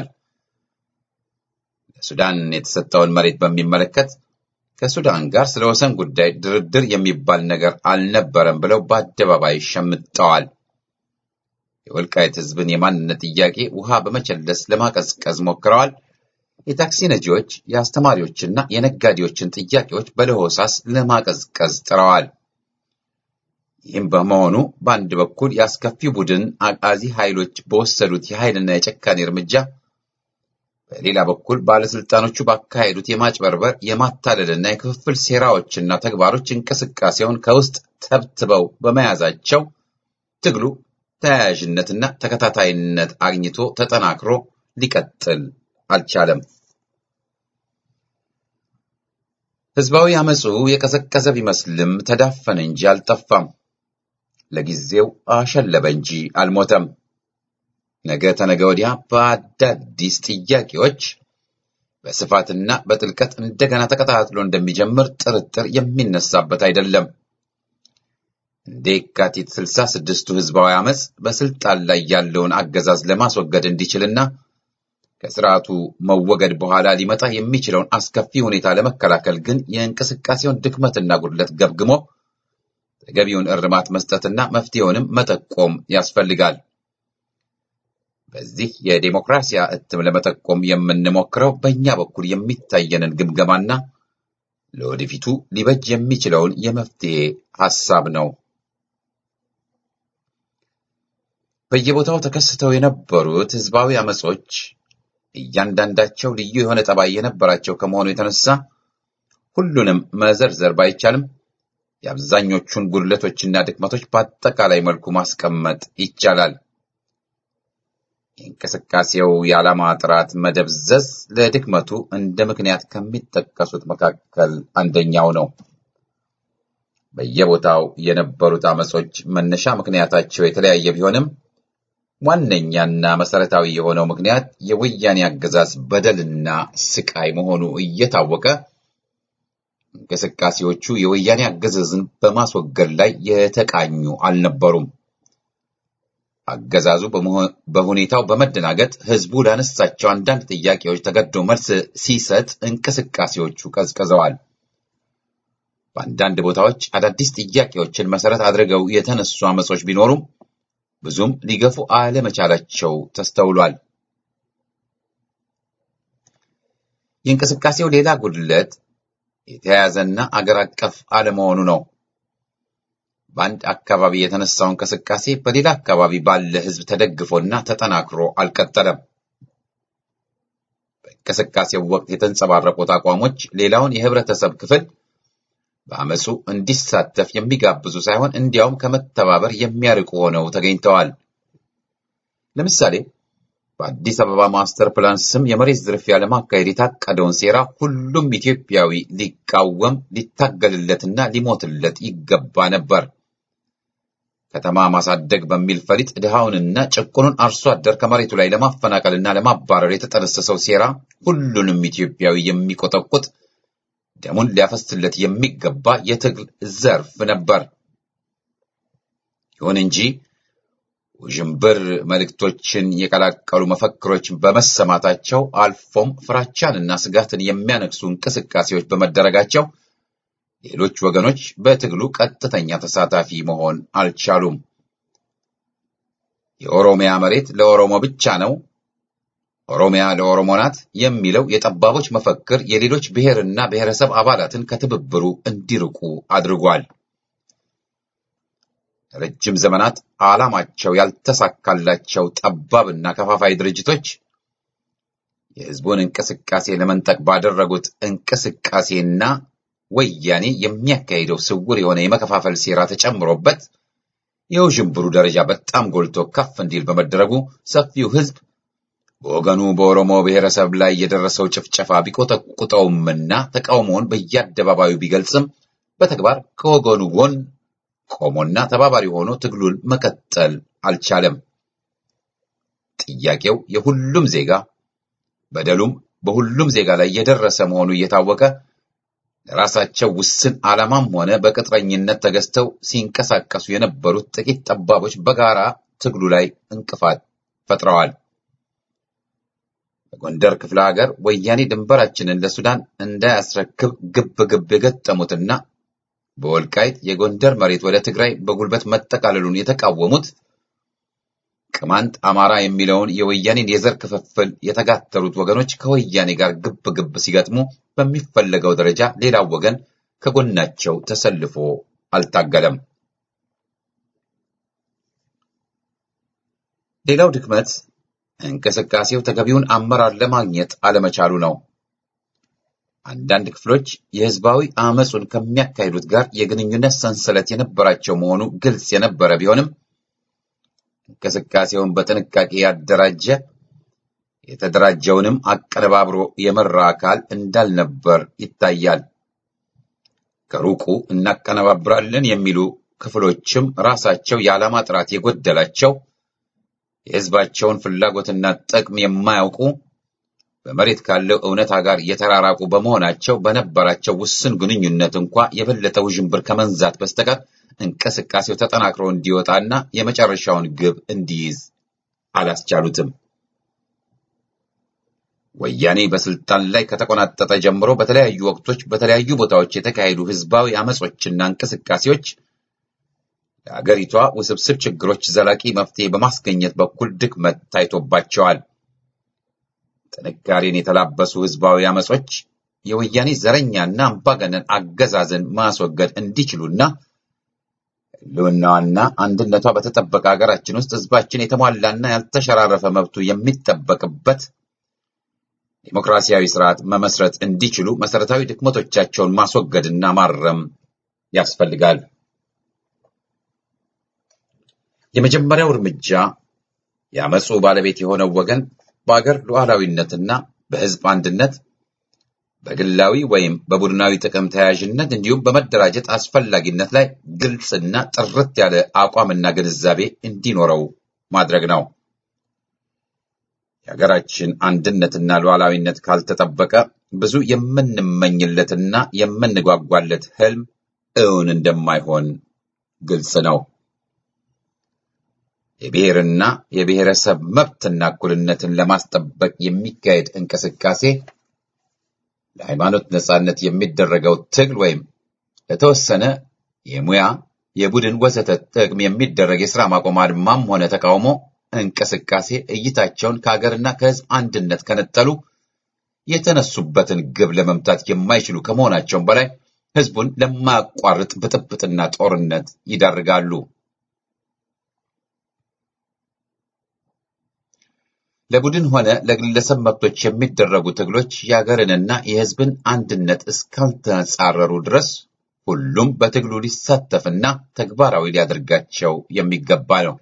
ለሱዳን የተሰጠውን መሬት በሚመለከት ከሱዳን ጋር ስለ ወሰን ጉዳይ ድርድር የሚባል ነገር አልነበረም ብለው በአደባባይ ሸምጠዋል። የወልቃይት ህዝብን የማንነት ጥያቄ ውሃ በመቸለስ ለማቀዝቀዝ ሞክረዋል። የታክሲ ነጂዎች፣ የአስተማሪዎችና የነጋዴዎችን ጥያቄዎች በለሆሳስ ለማቀዝቀዝ ጥረዋል። ይህም በመሆኑ በአንድ በኩል የአስከፊ ቡድን አቃዚ ኃይሎች በወሰዱት የኃይልና የጨካኔ እርምጃ፣ በሌላ በኩል ባለስልጣኖቹ ባካሄዱት የማጭበርበር የማታለልና የክፍፍል ሴራዎችና ተግባሮች እንቅስቃሴውን ከውስጥ ተብትበው በመያዛቸው ትግሉ ተያያዥነትና ተከታታይነት አግኝቶ ተጠናክሮ ሊቀጥል አልቻለም። ህዝባዊ አመጹ የቀዘቀዘ ቢመስልም ተዳፈነ እንጂ አልጠፋም። ለጊዜው አሸለበ እንጂ አልሞተም። ነገ ተነገ ወዲያ በአዳዲስ ጥያቄዎች በስፋትና በጥልቀት እንደገና ተቀጣጥሎ እንደሚጀምር ጥርጥር የሚነሳበት አይደለም። እንደ የካቲት ስልሳ ስድስቱ ህዝባዊ አመጽ በስልጣን ላይ ያለውን አገዛዝ ለማስወገድ እንዲችልና ከስርዓቱ መወገድ በኋላ ሊመጣ የሚችለውን አስከፊ ሁኔታ ለመከላከል ግን የእንቅስቃሴውን ድክመትና ጉድለት ገምግሞ ተገቢውን እርማት መስጠትና መፍትሄውንም መጠቆም ያስፈልጋል። በዚህ የዲሞክራሲያ እትም ለመጠቆም የምንሞክረው በእኛ በኩል የሚታየንን ግምገማና ለወደፊቱ ሊበጅ የሚችለውን የመፍትሄ ሐሳብ ነው። በየቦታው ተከስተው የነበሩት ህዝባዊ አመጾች እያንዳንዳቸው ልዩ የሆነ ጠባይ የነበራቸው ከመሆኑ የተነሳ ሁሉንም መዘርዘር ባይቻልም የአብዛኞቹን ጉድለቶችና ድክመቶች በአጠቃላይ መልኩ ማስቀመጥ ይቻላል። የእንቅስቃሴው የዓላማ ጥራት መደብዘዝ ለድክመቱ እንደ ምክንያት ከሚጠቀሱት መካከል አንደኛው ነው። በየቦታው የነበሩት አመጾች መነሻ ምክንያታቸው የተለያየ ቢሆንም ዋነኛና መሰረታዊ የሆነው ምክንያት የወያኔ አገዛዝ በደልና ስቃይ መሆኑ እየታወቀ እንቅስቃሴዎቹ የወያኔ አገዛዝን በማስወገድ ላይ የተቃኙ አልነበሩም። አገዛዙ በሁኔታው በመደናገጥ ህዝቡ ላነሳቸው አንዳንድ ጥያቄዎች ተገዶ መልስ ሲሰጥ እንቅስቃሴዎቹ ቀዝቅዘዋል። በአንዳንድ ቦታዎች አዳዲስ ጥያቄዎችን መሰረት አድርገው የተነሱ አመጾች ቢኖሩም ብዙም ሊገፉ አለመቻላቸው ተስተውሏል። የእንቅስቃሴው ሌላ ጉድለት የተያያዘና አገር አቀፍ አለመሆኑ ነው። በአንድ አካባቢ የተነሳው እንቅስቃሴ በሌላ አካባቢ ባለ ህዝብ ተደግፎና ተጠናክሮ አልቀጠለም። በእንቅስቃሴው ወቅት የተንጸባረቁት አቋሞች ሌላውን የህብረተሰብ ክፍል በአመጹ እንዲሳተፍ የሚጋብዙ ሳይሆን እንዲያውም ከመተባበር የሚያርቁ ሆነው ተገኝተዋል። ለምሳሌ በአዲስ አበባ ማስተር ፕላን ስም የመሬት ዝርፊያ ለማካሄድ የታቀደውን ሴራ ሁሉም ኢትዮጵያዊ ሊቃወም ሊታገልለትና ሊሞትለት ይገባ ነበር። ከተማ ማሳደግ በሚል ፈሊጥ ድሃውንና ጭቁኑን አርሶ አደር ከመሬቱ ላይ ለማፈናቀልና ለማባረር የተጠነሰሰው ሴራ ሁሉንም ኢትዮጵያዊ የሚቆጠቁጥ ደሙን ሊያፈስለት የሚገባ የትግል ዘርፍ ነበር። ይሁን እንጂ ውዥንብር መልእክቶችን የቀላቀሉ መፈክሮች በመሰማታቸው አልፎም ፍራቻንና ስጋትን የሚያነግሱ እንቅስቃሴዎች በመደረጋቸው ሌሎች ወገኖች በትግሉ ቀጥተኛ ተሳታፊ መሆን አልቻሉም። የኦሮሚያ መሬት ለኦሮሞ ብቻ ነው፣ ኦሮሚያ ለኦሮሞ ናት የሚለው የጠባቦች መፈክር የሌሎች ብሔርና ብሔረሰብ አባላትን ከትብብሩ እንዲርቁ አድርጓል። ረጅም ዘመናት ዓላማቸው ያልተሳካላቸው ጠባብና ከፋፋይ ድርጅቶች የህዝቡን እንቅስቃሴ ለመንጠቅ ባደረጉት እንቅስቃሴና ወያኔ የሚያካሂደው ስውር የሆነ የመከፋፈል ሴራ ተጨምሮበት የውዥንብሩ ደረጃ በጣም ጎልቶ ከፍ እንዲል በመደረጉ ሰፊው ህዝብ በወገኑ በኦሮሞ ብሔረሰብ ላይ የደረሰው ጭፍጨፋ ቢቆጠቁጠውምና ተቃውሞውን በየአደባባዩ ቢገልጽም በተግባር ከወገኑ ጎን ቆሞና ተባባሪ ሆኖ ትግሉን መቀጠል አልቻለም። ጥያቄው የሁሉም ዜጋ በደሉም በሁሉም ዜጋ ላይ የደረሰ መሆኑ እየታወቀ ለራሳቸው ውስን ዓላማም ሆነ በቅጥረኝነት ተገዝተው ሲንቀሳቀሱ የነበሩት ጥቂት ጠባቦች በጋራ ትግሉ ላይ እንቅፋት ፈጥረዋል። በጎንደር ክፍለ ሀገር ወያኔ ድንበራችንን ለሱዳን እንዳያስረክብ ግብ ግብ የገጠሙትና በወልቃይት የጎንደር መሬት ወደ ትግራይ በጉልበት መጠቃለሉን የተቃወሙት ቅማንት አማራ የሚለውን የወያኔን የዘር ክፍፍል የተጋተሉት ወገኖች ከወያኔ ጋር ግብ ግብ ሲገጥሙ በሚፈለገው ደረጃ ሌላው ወገን ከጎናቸው ተሰልፎ አልታገለም። ሌላው ድክመት እንቅስቃሴው ተገቢውን አመራር ለማግኘት አለመቻሉ ነው። አንዳንድ ክፍሎች የህዝባዊ አመጹን ከሚያካሂዱት ጋር የግንኙነት ሰንሰለት የነበራቸው መሆኑ ግልጽ የነበረ ቢሆንም እንቅስቃሴውን በጥንቃቄ ያደራጀ የተደራጀውንም አቀነባብሮ የመራ አካል እንዳልነበር ይታያል። ከሩቁ እናቀነባብራለን የሚሉ ክፍሎችም ራሳቸው የዓላማ ጥራት የጎደላቸው የህዝባቸውን ፍላጎትና ጥቅም የማያውቁ በመሬት ካለው እውነታ ጋር የተራራቁ በመሆናቸው በነበራቸው ውስን ግንኙነት እንኳን የበለጠ ውዥንብር ከመንዛት በስተቀር እንቅስቃሴው ተጠናክሮ እንዲወጣና የመጨረሻውን ግብ እንዲይዝ አላስቻሉትም። ወያኔ በስልጣን ላይ ከተቆናጠጠ ጀምሮ በተለያዩ ወቅቶች በተለያዩ ቦታዎች የተካሄዱ ህዝባዊ አመጾችና እንቅስቃሴዎች ለአገሪቷ ውስብስብ ችግሮች ዘላቂ መፍትሄ በማስገኘት በኩል ድክመት ታይቶባቸዋል። ጥንካሬን የተላበሱ ህዝባዊ አመጾች የወያኔ ዘረኛና አምባገነን አገዛዝን ማስወገድ እንዲችሉና ህልውናዋና አንድነቷ በተጠበቀ ሀገራችን ውስጥ ህዝባችን የተሟላና ያልተሸራረፈ መብቱ የሚጠበቅበት ዲሞክራሲያዊ ስርዓት መመስረት እንዲችሉ መሰረታዊ ድክመቶቻቸውን ማስወገድና ማረም ያስፈልጋል። የመጀመሪያው እርምጃ የአመጹ ባለቤት የሆነው ወገን በአገር ሉዓላዊነትና በህዝብ አንድነት በግላዊ ወይም በቡድናዊ ጥቅም ተያያዥነት እንዲሁም በመደራጀት አስፈላጊነት ላይ ግልጽና ጥርት ያለ አቋምና ግንዛቤ እንዲኖረው ማድረግ ነው። የሀገራችን አንድነትና ሉዓላዊነት ካልተጠበቀ ብዙ የምንመኝለትና የምንጓጓለት ህልም እውን እንደማይሆን ግልጽ ነው። የብሔርና የብሔረሰብ መብትና እኩልነትን ለማስጠበቅ የሚካሄድ እንቅስቃሴ ለሃይማኖት ነጻነት የሚደረገው ትግል ወይም ለተወሰነ የሙያ የቡድን ወዘተ ጥቅም የሚደረግ የሥራ ማቆም አድማም ሆነ ተቃውሞ እንቅስቃሴ እይታቸውን ከሀገርና ከህዝብ አንድነት ከነጠሉ የተነሱበትን ግብ ለመምታት የማይችሉ ከመሆናቸውም በላይ ህዝቡን ለማያቋርጥ ብጥብጥና ጦርነት ይዳርጋሉ። ለቡድን ሆነ ለግለሰብ መብቶች የሚደረጉ ትግሎች የሀገርንና የህዝብን አንድነት እስካልተጻረሩ ድረስ ሁሉም በትግሉ ሊሳተፍና ተግባራዊ ሊያደርጋቸው የሚገባ ነው።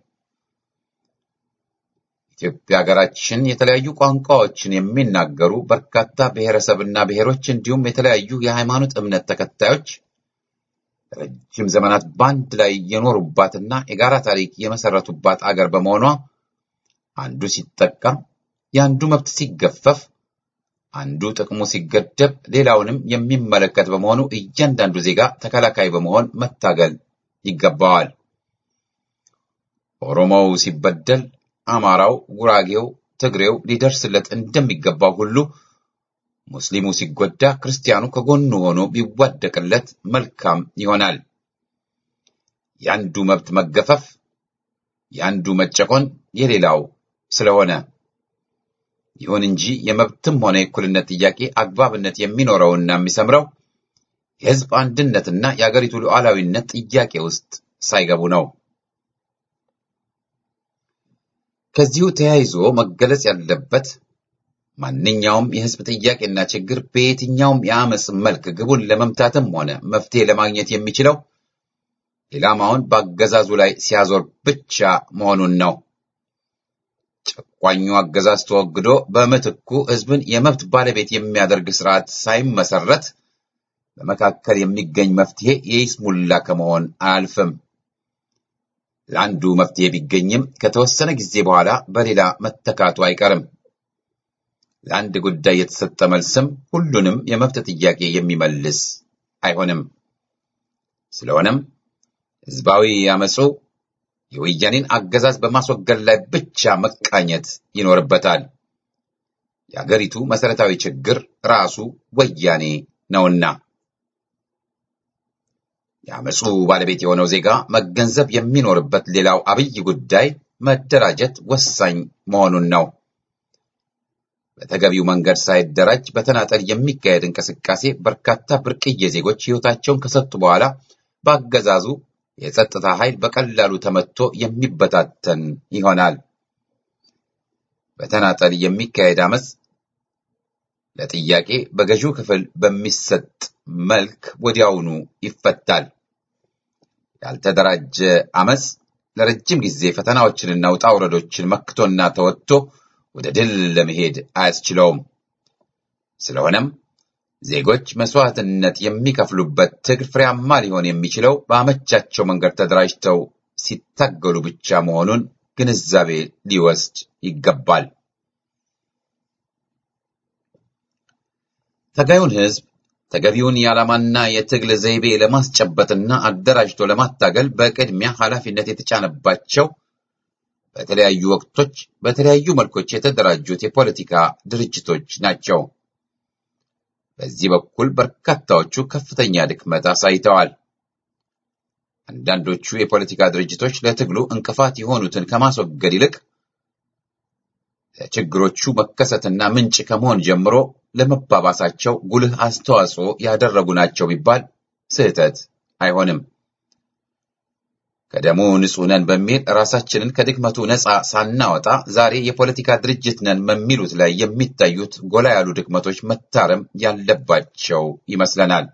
ኢትዮጵያ ሀገራችን የተለያዩ ቋንቋዎችን የሚናገሩ በርካታ ብሔረሰብና ብሔሮች እንዲሁም የተለያዩ የሃይማኖት እምነት ተከታዮች ረጅም ዘመናት በአንድ ላይ የኖሩባትና የጋራ ታሪክ የመሰረቱባት አገር በመሆኗ አንዱ ሲጠቃ የአንዱ መብት ሲገፈፍ አንዱ ጥቅሙ ሲገደብ ሌላውንም የሚመለከት በመሆኑ እያንዳንዱ ዜጋ ተከላካይ በመሆን መታገል ይገባዋል። ኦሮሞው ሲበደል አማራው፣ ጉራጌው፣ ትግሬው ሊደርስለት እንደሚገባው ሁሉ ሙስሊሙ ሲጎዳ ክርስቲያኑ ከጎኑ ሆኖ ቢዋደቅለት መልካም ይሆናል። የአንዱ መብት መገፈፍ የአንዱ መጨቆን የሌላው ስለሆነ ይሁን እንጂ የመብትም ሆነ የእኩልነት ጥያቄ አግባብነት የሚኖረውና የሚሰምረው የህዝብ አንድነትና የአገሪቱ ሉዓላዊነት ጥያቄ ውስጥ ሳይገቡ ነው። ከዚሁ ተያይዞ መገለጽ ያለበት ማንኛውም የህዝብ ጥያቄና ችግር በየትኛውም የአመጽ መልክ ግቡን ለመምታትም ሆነ መፍትሄ ለማግኘት የሚችለው ኢላማውን በአገዛዙ ላይ ሲያዞር ብቻ መሆኑን ነው። ጨቋኙ አገዛዝ ተወግዶ በምትኩ ህዝብን የመብት ባለቤት የሚያደርግ ስርዓት ሳይመሰረት በመካከል የሚገኝ መፍትሄ የይስሙላ ከመሆን አያልፍም። ለአንዱ መፍትሄ ቢገኝም ከተወሰነ ጊዜ በኋላ በሌላ መተካቱ አይቀርም። ለአንድ ጉዳይ የተሰጠ መልስም ሁሉንም የመብት ጥያቄ የሚመልስ አይሆንም። ስለሆነም ህዝባዊ አመጹ የወያኔን አገዛዝ በማስወገድ ላይ ብቻ መቃኘት ይኖርበታል። የአገሪቱ መሰረታዊ ችግር ራሱ ወያኔ ነውና የአመጹ ባለቤት የሆነው ዜጋ መገንዘብ የሚኖርበት ሌላው አብይ ጉዳይ መደራጀት ወሳኝ መሆኑን ነው። በተገቢው መንገድ ሳይደራጅ በተናጠል የሚካሄድ እንቅስቃሴ በርካታ ብርቅዬ ዜጎች ህይወታቸውን ከሰጡ በኋላ በአገዛዙ የጸጥታ ኃይል በቀላሉ ተመትቶ የሚበታተን ይሆናል። በተናጠል የሚካሄድ አመጽ ለጥያቄ በገዢው ክፍል በሚሰጥ መልክ ወዲያውኑ ይፈታል። ያልተደራጀ አመጽ ለረጅም ጊዜ ፈተናዎችንና ውጣ ውረዶችን መክቶና ተወጥቶ ወደ ድል ለመሄድ አያስችለውም። ስለሆነም ዜጎች መስዋዕትነት የሚከፍሉበት ትግል ፍሬያማ ሊሆን የሚችለው በአመቻቸው መንገድ ተደራጅተው ሲታገሉ ብቻ መሆኑን ግንዛቤ ሊወስድ ይገባል። ታጋዩን ህዝብ ተገቢውን የዓላማና የትግል ዘይቤ ለማስጨበጥና አደራጅቶ ለማታገል በቅድሚያ ኃላፊነት የተጫነባቸው በተለያዩ ወቅቶች በተለያዩ መልኮች የተደራጁት የፖለቲካ ድርጅቶች ናቸው። በዚህ በኩል በርካታዎቹ ከፍተኛ ድክመት አሳይተዋል። አንዳንዶቹ የፖለቲካ ድርጅቶች ለትግሉ እንቅፋት የሆኑትን ከማስወገድ ይልቅ ለችግሮቹ መከሰትና ምንጭ ከመሆን ጀምሮ ለመባባሳቸው ጉልህ አስተዋጽኦ ያደረጉ ናቸው ቢባል ስህተት አይሆንም። ከደሙ ንጹህ ነን በሚል ራሳችንን ከድክመቱ ነፃ ሳናወጣ ዛሬ የፖለቲካ ድርጅት ነን በሚሉት ላይ የሚታዩት ጎላ ያሉ ድክመቶች መታረም ያለባቸው ይመስለናል።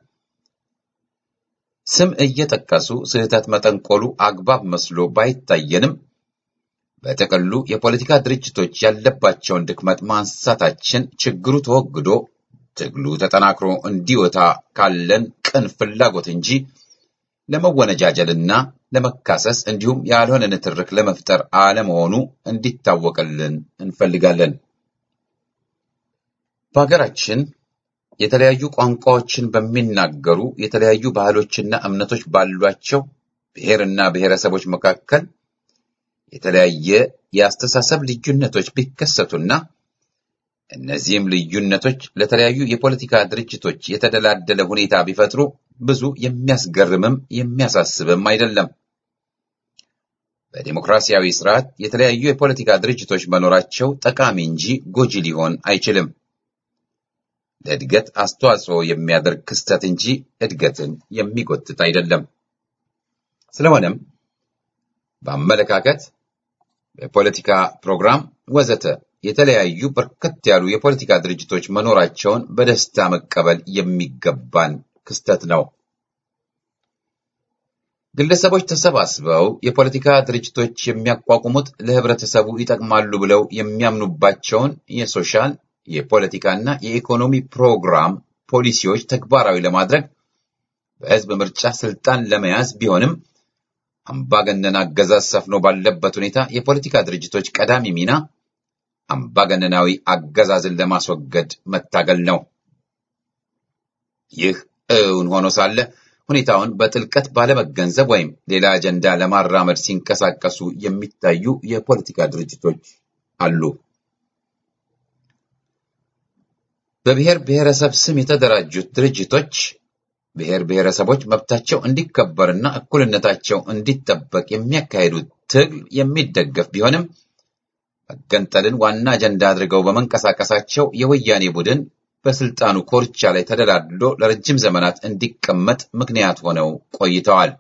ስም እየጠቀሱ ስህተት መጠንቆሉ አግባብ መስሎ ባይታየንም በጥቅሉ የፖለቲካ ድርጅቶች ያለባቸውን ድክመት ማንሳታችን ችግሩ ተወግዶ ትግሉ ተጠናክሮ እንዲወጣ ካለን ቅን ፍላጎት እንጂ ለመወነጃጀልና ለመካሰስ እንዲሁም ያልሆነ ንትርክ ለመፍጠር አለመሆኑ እንዲታወቅልን እንፈልጋለን። በሀገራችን የተለያዩ ቋንቋዎችን በሚናገሩ የተለያዩ ባህሎችና እምነቶች ባሏቸው ብሔርና ብሔረሰቦች መካከል የተለያየ የአስተሳሰብ ልዩነቶች ቢከሰቱና እነዚህም ልዩነቶች ለተለያዩ የፖለቲካ ድርጅቶች የተደላደለ ሁኔታ ቢፈጥሩ ብዙ የሚያስገርምም የሚያሳስብም አይደለም። በዲሞክራሲያዊ ስርዓት የተለያዩ የፖለቲካ ድርጅቶች መኖራቸው ጠቃሚ እንጂ ጎጂ ሊሆን አይችልም። ለእድገት አስተዋጽኦ የሚያደርግ ክስተት እንጂ እድገትን የሚጎትት አይደለም። ስለሆነም በአመለካከት፣ በፖለቲካ ፕሮግራም ወዘተ የተለያዩ በርከት ያሉ የፖለቲካ ድርጅቶች መኖራቸውን በደስታ መቀበል የሚገባን ክስተት ነው። ግለሰቦች ተሰባስበው የፖለቲካ ድርጅቶች የሚያቋቁሙት ለህብረተሰቡ ይጠቅማሉ ብለው የሚያምኑባቸውን የሶሻል የፖለቲካና የኢኮኖሚ ፕሮግራም ፖሊሲዎች ተግባራዊ ለማድረግ በህዝብ ምርጫ ስልጣን ለመያዝ ቢሆንም አምባገነን አገዛዝ ሰፍኖ ባለበት ሁኔታ የፖለቲካ ድርጅቶች ቀዳሚ ሚና አምባገነናዊ አገዛዝን ለማስወገድ መታገል ነው። ይህ እውን ሆኖ ሳለ ሁኔታውን በጥልቀት ባለመገንዘብ ወይም ሌላ አጀንዳ ለማራመድ ሲንቀሳቀሱ የሚታዩ የፖለቲካ ድርጅቶች አሉ። በብሔር ብሔረሰብ ስም የተደራጁት ድርጅቶች ብሔር ብሔረሰቦች መብታቸው እንዲከበርና እኩልነታቸው እንዲጠበቅ የሚያካሂዱት ትግል የሚደገፍ ቢሆንም መገንጠልን ዋና አጀንዳ አድርገው በመንቀሳቀሳቸው የወያኔ ቡድን በስልጣኑ ኮርቻ ላይ ተደላድሎ ለረጅም ዘመናት እንዲቀመጥ ምክንያት ሆነው ቆይተዋል።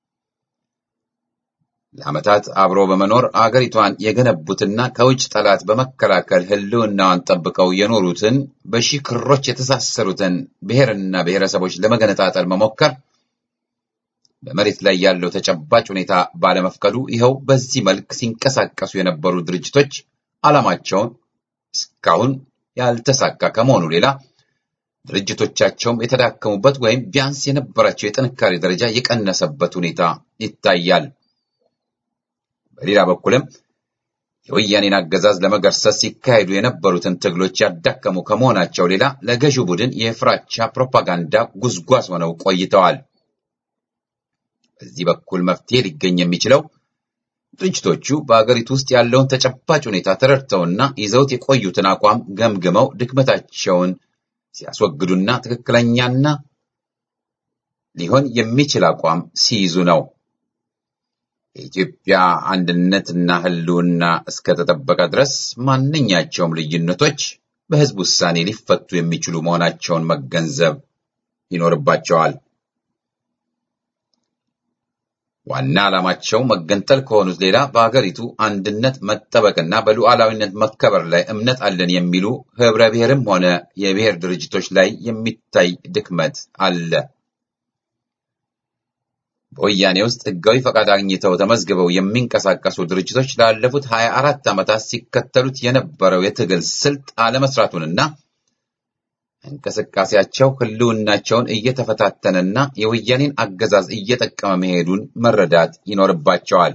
ለዓመታት አብሮ በመኖር አገሪቷን የገነቡትና ከውጭ ጠላት በመከላከል ህልውናዋን ጠብቀው የኖሩትን በሺህ ክሮች የተሳሰሩትን ብሔርና ብሔረሰቦች ለመገነጣጠል መሞከር በመሬት ላይ ያለው ተጨባጭ ሁኔታ ባለመፍቀዱ ይኸው በዚህ መልክ ሲንቀሳቀሱ የነበሩ ድርጅቶች ዓላማቸውን እስካሁን ያልተሳካ ከመሆኑ ሌላ ድርጅቶቻቸውም የተዳከሙበት ወይም ቢያንስ የነበራቸው የጥንካሬ ደረጃ የቀነሰበት ሁኔታ ይታያል። በሌላ በኩልም የወያኔን አገዛዝ ለመገርሰስ ሲካሄዱ የነበሩትን ትግሎች ያዳከሙ ከመሆናቸው ሌላ ለገዢው ቡድን የፍራቻ ፕሮፓጋንዳ ጉዝጓዝ ሆነው ቆይተዋል። በዚህ በኩል መፍትሄ ሊገኝ የሚችለው ድርጅቶቹ በአገሪቱ ውስጥ ያለውን ተጨባጭ ሁኔታ ተረድተውና ይዘውት የቆዩትን አቋም ገምግመው ድክመታቸውን ሲያስወግዱና ትክክለኛና ሊሆን የሚችል አቋም ሲይዙ ነው። የኢትዮጵያ አንድነትና ህልውና እስከተጠበቀ ድረስ ማንኛቸውም ልዩነቶች በህዝብ ውሳኔ ሊፈቱ የሚችሉ መሆናቸውን መገንዘብ ይኖርባቸዋል። ዋና ዓላማቸው መገንጠል ከሆኑት ሌላ በአገሪቱ አንድነት መጠበቅና በሉዓላዊነት መከበር ላይ እምነት አለን የሚሉ ህብረ ብሔርም ሆነ የብሔር ድርጅቶች ላይ የሚታይ ድክመት አለ። በወያኔ ውስጥ ህጋዊ ፈቃድ አግኝተው ተመዝግበው የሚንቀሳቀሱ ድርጅቶች ላለፉት ሀያ አራት ዓመታት ሲከተሉት የነበረው የትግል ስልት አለመስራቱንና እንቅስቃሴያቸው ህልውናቸውን እየተፈታተነና የወያኔን አገዛዝ እየጠቀመ መሄዱን መረዳት ይኖርባቸዋል።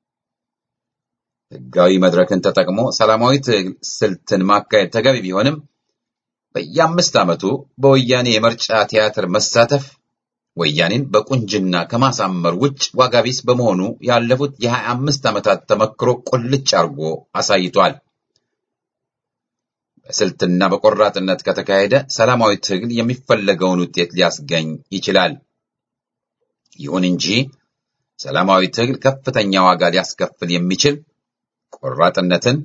ህጋዊ መድረክን ተጠቅሞ ሰላማዊ ትግል ስልትን ማካሄድ ተገቢ ቢሆንም በየአምስት ዓመቱ በወያኔ የምርጫ ቲያትር መሳተፍ ወያኔን በቁንጅና ከማሳመር ውጭ ዋጋ ቢስ በመሆኑ ያለፉት የሀያ አምስት ዓመታት ተመክሮ ቁልጭ አርጎ አሳይቷል። በስልትና በቆራጥነት ከተካሄደ ሰላማዊ ትግል የሚፈለገውን ውጤት ሊያስገኝ ይችላል። ይሁን እንጂ ሰላማዊ ትግል ከፍተኛ ዋጋ ሊያስከፍል የሚችል ቆራጥነትን፣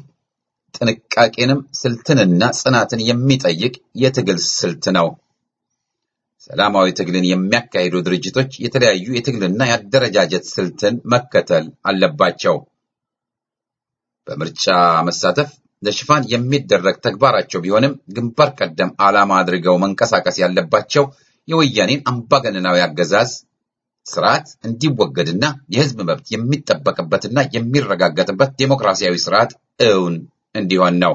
ጥንቃቄንም፣ ስልትንና ጽናትን የሚጠይቅ የትግል ስልት ነው። ሰላማዊ ትግልን የሚያካሂዱ ድርጅቶች የተለያዩ የትግልና የአደረጃጀት ስልትን መከተል አለባቸው። በምርጫ መሳተፍ ለሽፋን የሚደረግ ተግባራቸው ቢሆንም ግንባር ቀደም ዓላማ አድርገው መንቀሳቀስ ያለባቸው የወያኔን አምባገነናዊ አገዛዝ ስርዓት እንዲወገድና የህዝብ መብት የሚጠበቅበትና የሚረጋገጥበት ዴሞክራሲያዊ ስርዓት እውን እንዲሆን ነው።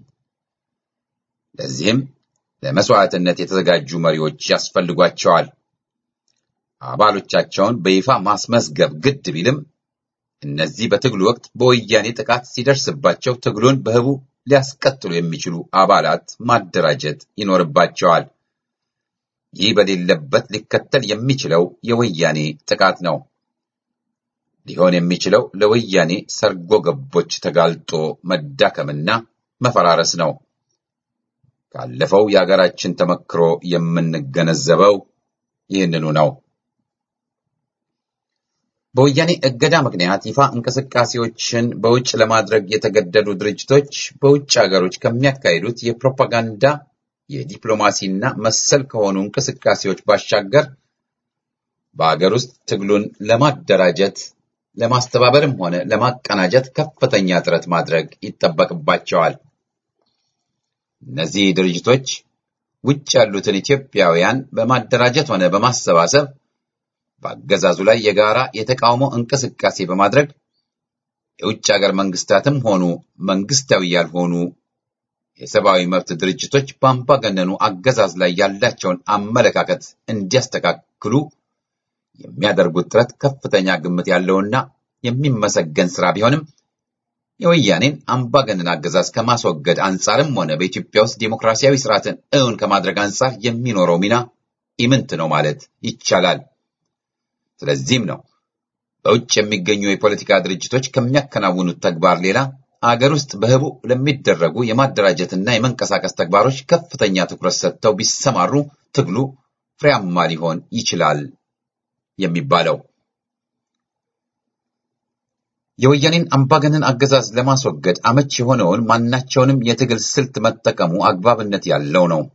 ለዚህም ለመስዋዕትነት የተዘጋጁ መሪዎች ያስፈልጓቸዋል። አባሎቻቸውን በይፋ ማስመዝገብ ግድ ቢልም እነዚህ በትግሉ ወቅት በወያኔ ጥቃት ሲደርስባቸው ትግሉን በህቡ ሊያስቀጥሉ የሚችሉ አባላት ማደራጀት ይኖርባቸዋል። ይህ በሌለበት ሊከተል የሚችለው የወያኔ ጥቃት ነው። ሊሆን የሚችለው ለወያኔ ሰርጎ ገቦች ተጋልጦ መዳከምና መፈራረስ ነው። ካለፈው የሀገራችን ተመክሮ የምንገነዘበው ይህንኑ ነው። በወያኔ እገዳ ምክንያት ይፋ እንቅስቃሴዎችን በውጭ ለማድረግ የተገደዱ ድርጅቶች በውጭ ሀገሮች ከሚያካሂዱት የፕሮፓጋንዳ የዲፕሎማሲና መሰል ከሆኑ እንቅስቃሴዎች ባሻገር በአገር ውስጥ ትግሉን ለማደራጀት ለማስተባበርም ሆነ ለማቀናጀት ከፍተኛ ጥረት ማድረግ ይጠበቅባቸዋል። እነዚህ ድርጅቶች ውጭ ያሉትን ኢትዮጵያውያን በማደራጀት ሆነ በማሰባሰብ በአገዛዙ ላይ የጋራ የተቃውሞ እንቅስቃሴ በማድረግ የውጭ ሀገር መንግስታትም ሆኑ መንግስታዊ ያልሆኑ የሰብአዊ መብት ድርጅቶች በአምባገነኑ አገዛዝ ላይ ያላቸውን አመለካከት እንዲያስተካክሉ የሚያደርጉት ጥረት ከፍተኛ ግምት ያለውና የሚመሰገን ስራ ቢሆንም የወያኔን አምባገነን አገዛዝ ከማስወገድ አንጻርም ሆነ በኢትዮጵያ ውስጥ ዴሞክራሲያዊ ስርዓትን እውን ከማድረግ አንጻር የሚኖረው ሚና ኢምንት ነው ማለት ይቻላል። ስለዚህም ነው በውጭ የሚገኙ የፖለቲካ ድርጅቶች ከሚያከናውኑት ተግባር ሌላ አገር ውስጥ በህቡ ለሚደረጉ የማደራጀትና የመንቀሳቀስ ተግባሮች ከፍተኛ ትኩረት ሰጥተው ቢሰማሩ ትግሉ ፍሬያማ ሊሆን ይችላል የሚባለው። የወያኔን አምባገነን አገዛዝ ለማስወገድ አመች የሆነውን ማናቸውንም የትግል ስልት መጠቀሙ አግባብነት ያለው ነው።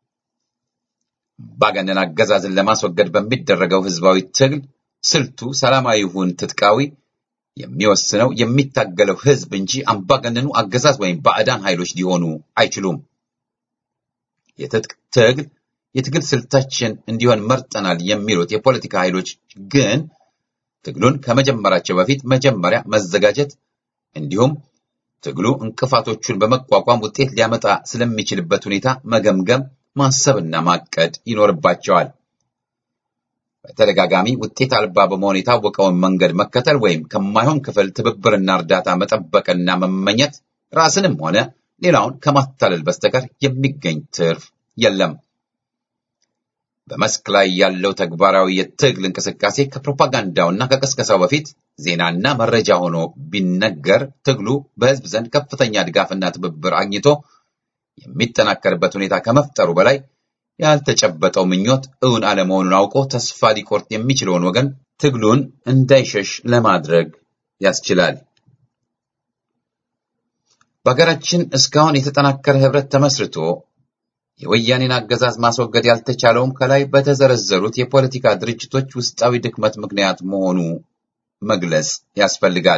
አምባገነን አገዛዝን ለማስወገድ በሚደረገው ህዝባዊ ትግል ስልቱ ሰላማዊ ይሁን ትጥቃዊ የሚወስነው የሚታገለው ህዝብ እንጂ አምባገነኑ አገዛዝ ወይም ባዕዳን ኃይሎች ሊሆኑ አይችሉም። የትጥቅ ትግል የትግል ስልታችን እንዲሆን መርጠናል የሚሉት የፖለቲካ ኃይሎች ግን ትግሉን ከመጀመራቸው በፊት መጀመሪያ መዘጋጀት እንዲሁም ትግሉ እንቅፋቶቹን በመቋቋም ውጤት ሊያመጣ ስለሚችልበት ሁኔታ መገምገም፣ ማሰብና ማቀድ ይኖርባቸዋል። በተደጋጋሚ ውጤት አልባ በመሆን የታወቀውን መንገድ መከተል ወይም ከማይሆን ክፍል ትብብርና እርዳታ መጠበቅና መመኘት ራስንም ሆነ ሌላውን ከማታለል በስተቀር የሚገኝ ትርፍ የለም። በመስክ ላይ ያለው ተግባራዊ የትግል እንቅስቃሴ ከፕሮፓጋንዳውና ከቀስቀሳው በፊት ዜናና መረጃ ሆኖ ቢነገር ትግሉ በህዝብ ዘንድ ከፍተኛ ድጋፍና ትብብር አግኝቶ የሚጠናከርበት ሁኔታ ከመፍጠሩ በላይ ያልተጨበጠው ምኞት እውን አለመሆኑን አውቆ ተስፋ ሊቆርጥ የሚችለውን ወገን ትግሉን እንዳይሸሽ ለማድረግ ያስችላል። በሀገራችን እስካሁን የተጠናከረ ህብረት ተመስርቶ የወያኔን አገዛዝ ማስወገድ ያልተቻለውም ከላይ በተዘረዘሩት የፖለቲካ ድርጅቶች ውስጣዊ ድክመት ምክንያት መሆኑ መግለጽ ያስፈልጋል።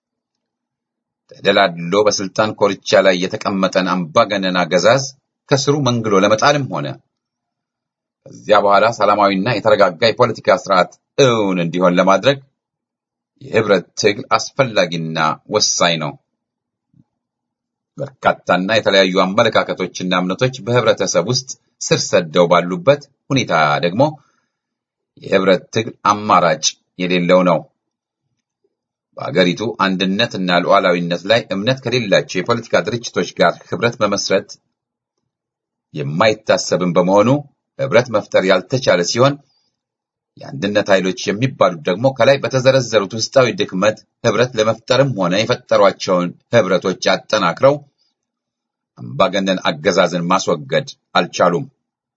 ተደላድሎ በስልጣን ኮርቻ ላይ የተቀመጠን አምባገነን አገዛዝ ከስሩ መንግሎ ለመጣልም ሆነ ከዚያ በኋላ ሰላማዊና የተረጋጋ የፖለቲካ ስርዓት እውን እንዲሆን ለማድረግ የህብረት ትግል አስፈላጊና ወሳኝ ነው። በርካታና የተለያዩ አመለካከቶችና እምነቶች በህብረተሰብ ውስጥ ስር ሰደው ባሉበት ሁኔታ ደግሞ የህብረት ትግል አማራጭ የሌለው ነው። በአገሪቱ አንድነትና ሉዓላዊነት ላይ እምነት ከሌላቸው የፖለቲካ ድርጅቶች ጋር ህብረት መመስረት የማይታሰብም በመሆኑ ህብረት መፍጠር ያልተቻለ ሲሆን የአንድነት ኃይሎች የሚባሉት ደግሞ ከላይ በተዘረዘሩት ውስጣዊ ድክመት ህብረት ለመፍጠርም ሆነ የፈጠሯቸውን ህብረቶች አጠናክረው አምባገነን አገዛዝን ማስወገድ አልቻሉም።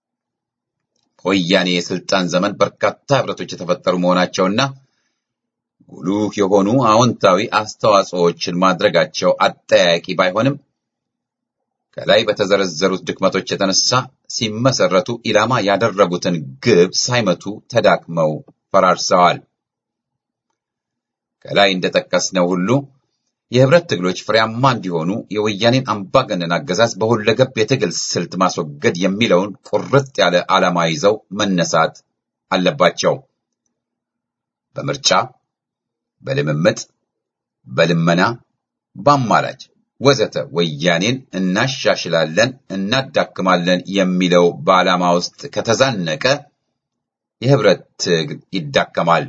በወያኔ የስልጣን ዘመን በርካታ ህብረቶች የተፈጠሩ መሆናቸውና ጉልህ የሆኑ አዎንታዊ አስተዋጽኦዎችን ማድረጋቸው አጠያያቂ ባይሆንም ከላይ በተዘረዘሩት ድክመቶች የተነሳ ሲመሰረቱ ኢላማ ያደረጉትን ግብ ሳይመቱ ተዳክመው ፈራርሰዋል። ከላይ እንደጠቀስነው ሁሉ የህብረት ትግሎች ፍሬያማ እንዲሆኑ የወያኔን አምባገነን አገዛዝ በሁለገብ የትግል ስልት ማስወገድ የሚለውን ቁርጥ ያለ ዓላማ ይዘው መነሳት አለባቸው። በምርጫ፣ በልምምጥ፣ በልመና፣ በአማራጭ ወዘተ ወያኔን እናሻሽላለን፣ እናዳክማለን የሚለው በዓላማ ውስጥ ከተዛነቀ የህብረት ትግል ይዳከማል።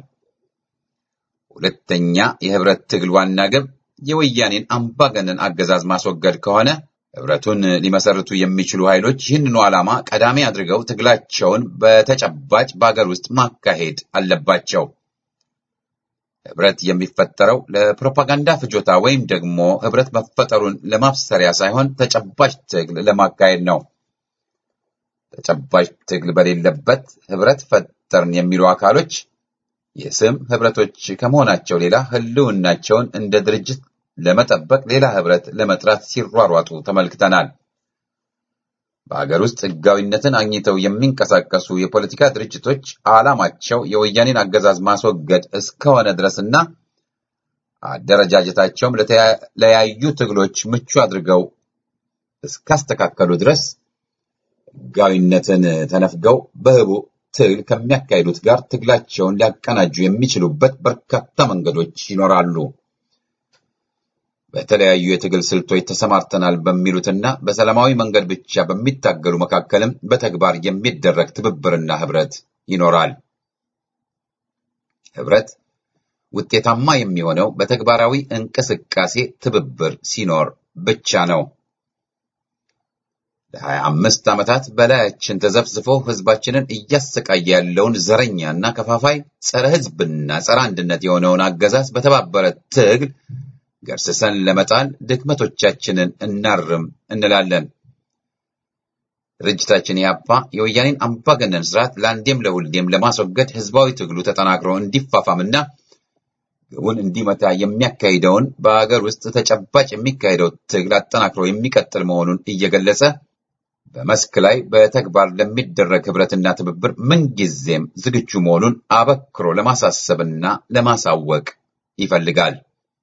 ሁለተኛ የህብረት ትግል ዋና ግብ የወያኔን አምባገነን አገዛዝ ማስወገድ ከሆነ ህብረቱን ሊመሰርቱ የሚችሉ ኃይሎች ይህንኑ ዓላማ ቀዳሚ አድርገው ትግላቸውን በተጨባጭ በአገር ውስጥ ማካሄድ አለባቸው። ህብረት የሚፈጠረው ለፕሮፓጋንዳ ፍጆታ ወይም ደግሞ ህብረት መፈጠሩን ለማብሰሪያ ሳይሆን ተጨባጭ ትግል ለማካሄድ ነው። ተጨባጭ ትግል በሌለበት ህብረት ፈጠርን የሚሉ አካሎች የስም ህብረቶች ከመሆናቸው ሌላ ህልውናቸውን እንደ ድርጅት ለመጠበቅ ሌላ ህብረት ለመጥራት ሲሯሯጡ ተመልክተናል። በአገር ውስጥ ህጋዊነትን አግኝተው የሚንቀሳቀሱ የፖለቲካ ድርጅቶች ዓላማቸው የወያኔን አገዛዝ ማስወገድ እስከሆነ ድረስና አደረጃጀታቸውም ለተለያዩ ትግሎች ምቹ አድርገው እስካስተካከሉ ድረስ ህጋዊነትን ተነፍገው በህቡ ትግል ከሚያካሂዱት ጋር ትግላቸውን ሊያቀናጁ የሚችሉበት በርካታ መንገዶች ይኖራሉ። በተለያዩ የትግል ስልቶች ተሰማርተናል በሚሉትና በሰላማዊ መንገድ ብቻ በሚታገሉ መካከልም በተግባር የሚደረግ ትብብርና ህብረት ይኖራል። ህብረት ውጤታማ የሚሆነው በተግባራዊ እንቅስቃሴ ትብብር ሲኖር ብቻ ነው። ለሀያ አምስት ዓመታት በላያችን ተዘፍዝፎ ህዝባችንን እያሰቃየ ያለውን ዘረኛና ከፋፋይ ጸረ ህዝብና ጸረ አንድነት የሆነውን አገዛዝ በተባበረ ትግል ገርስሰን ለመጣል ድክመቶቻችንን እናርም እንላለን። ድርጅታችን ያፓ የወያኔን አምባገነን ስርዓት ለአንዴም ለሁሌም ለማስወገድ ህዝባዊ ትግሉ ተጠናክሮ እንዲፋፋምና ግቡን እንዲመታ የሚያካሂደውን በአገር ውስጥ ተጨባጭ የሚካሄደው ትግል አጠናክሮ የሚቀጥል መሆኑን እየገለጸ በመስክ ላይ በተግባር ለሚደረግ ህብረትና ትብብር ምንጊዜም ዝግጁ መሆኑን አበክሮ ለማሳሰብና ለማሳወቅ ይፈልጋል።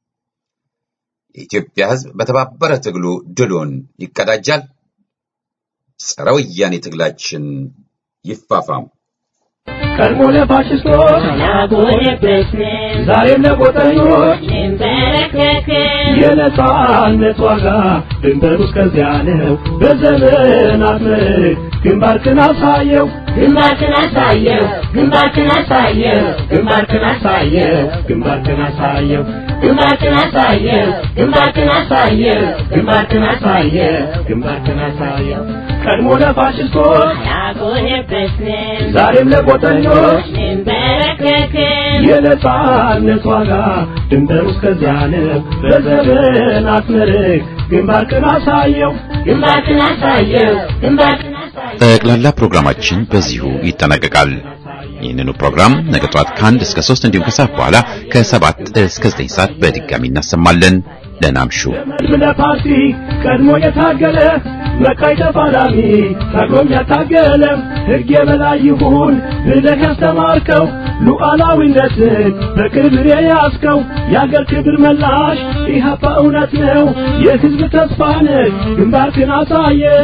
የኢትዮጵያ ህዝብ በተባበረ ትግሉ ድሉን ይቀዳጃል። ጸረ ወያኔ ትግላችን ይፋፋም። ቀድሞ ለፋሽስቶች ዛሬም ለቆጠኞች የነጻነት ዋጋ ድንበሩ እስከዚያ ነው። በዘመናት ምርክ ግንባርክን አሳየው ግንባርክን አሳየው ግንባርክን አሳየው ግንባርክን አሳየው ግንባርክን አሳየው ግንባርክን አሳየው ግንባርክን አሳየው ግንባርክን አሳየው ግንባርክን አሳየው ቀድሞ ለፋሽስቶች ዛሬም ለቆጠኞች የነጻነት ዋጋ ድንበሩ እስከዚያ ነው። በዘመናት ምርክ ግንባርክን አሳየው ግንባርክን አሳየው ግንባርክን አሳየው። ጠቅላላ ፕሮግራማችን በዚሁ ይጠናቀቃል። ይህንኑ ፕሮግራም ነገ ጠዋት ከአንድ እስከ ሶስት እንዲሁም ከሰዓት በኋላ ከሰባት እስከ ዘጠኝ ሰዓት በድጋሚ እናሰማለን። ደህና እምሹ። ለፓርቲ ቀድሞ የታገለ መካይ ተፋላሚ ታግሎም ያታገለ ሕግ የበላይ ይሁን ብለህ ያስተማርከው ሉዓላዊነትን በክብር የያዝከው የአገር ክብር መላሽ ኢህአፓ እውነት ነው የሕዝብ ተስፋ ነህ። ግንባርክን አሳየው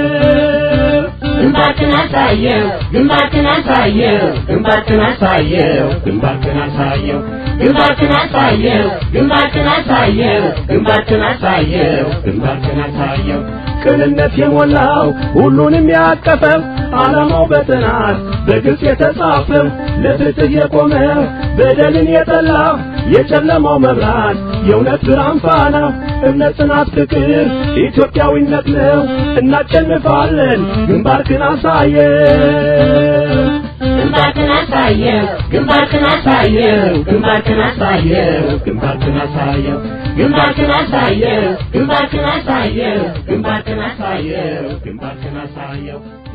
ግንባርክን አሳየው ግንባርክን አሳየው ግንባርክን አሳየው ግንባርክን አሳየው ግንባርክን አሳየው ግንባርክን አሳየው ግንባርክን አሳየው ግንባርክን አሳየው ቅንነት የሞላው ሁሉንም ያቀፈው ዓላማው በጥናት በግልጽ የተጻፈው ለፍትህ የቆመ በደልን የጠላ የጨለማው መብራት የእውነት ብርሃን ፋና እምነት፣ ጽናት፣ ፍቅር ኢትዮጵያዊነት ነው። እናሸንፋለን። ግንባርክን አሳየው ግንባርክን አሳየው ግንባርክን አሳየው ግንባርክን አሳየው ግንባርክን አሳየው ግንባርክን አሳየው ግንባርክን አሳየው ግንባርክን አሳየው ግንባርክን አሳየው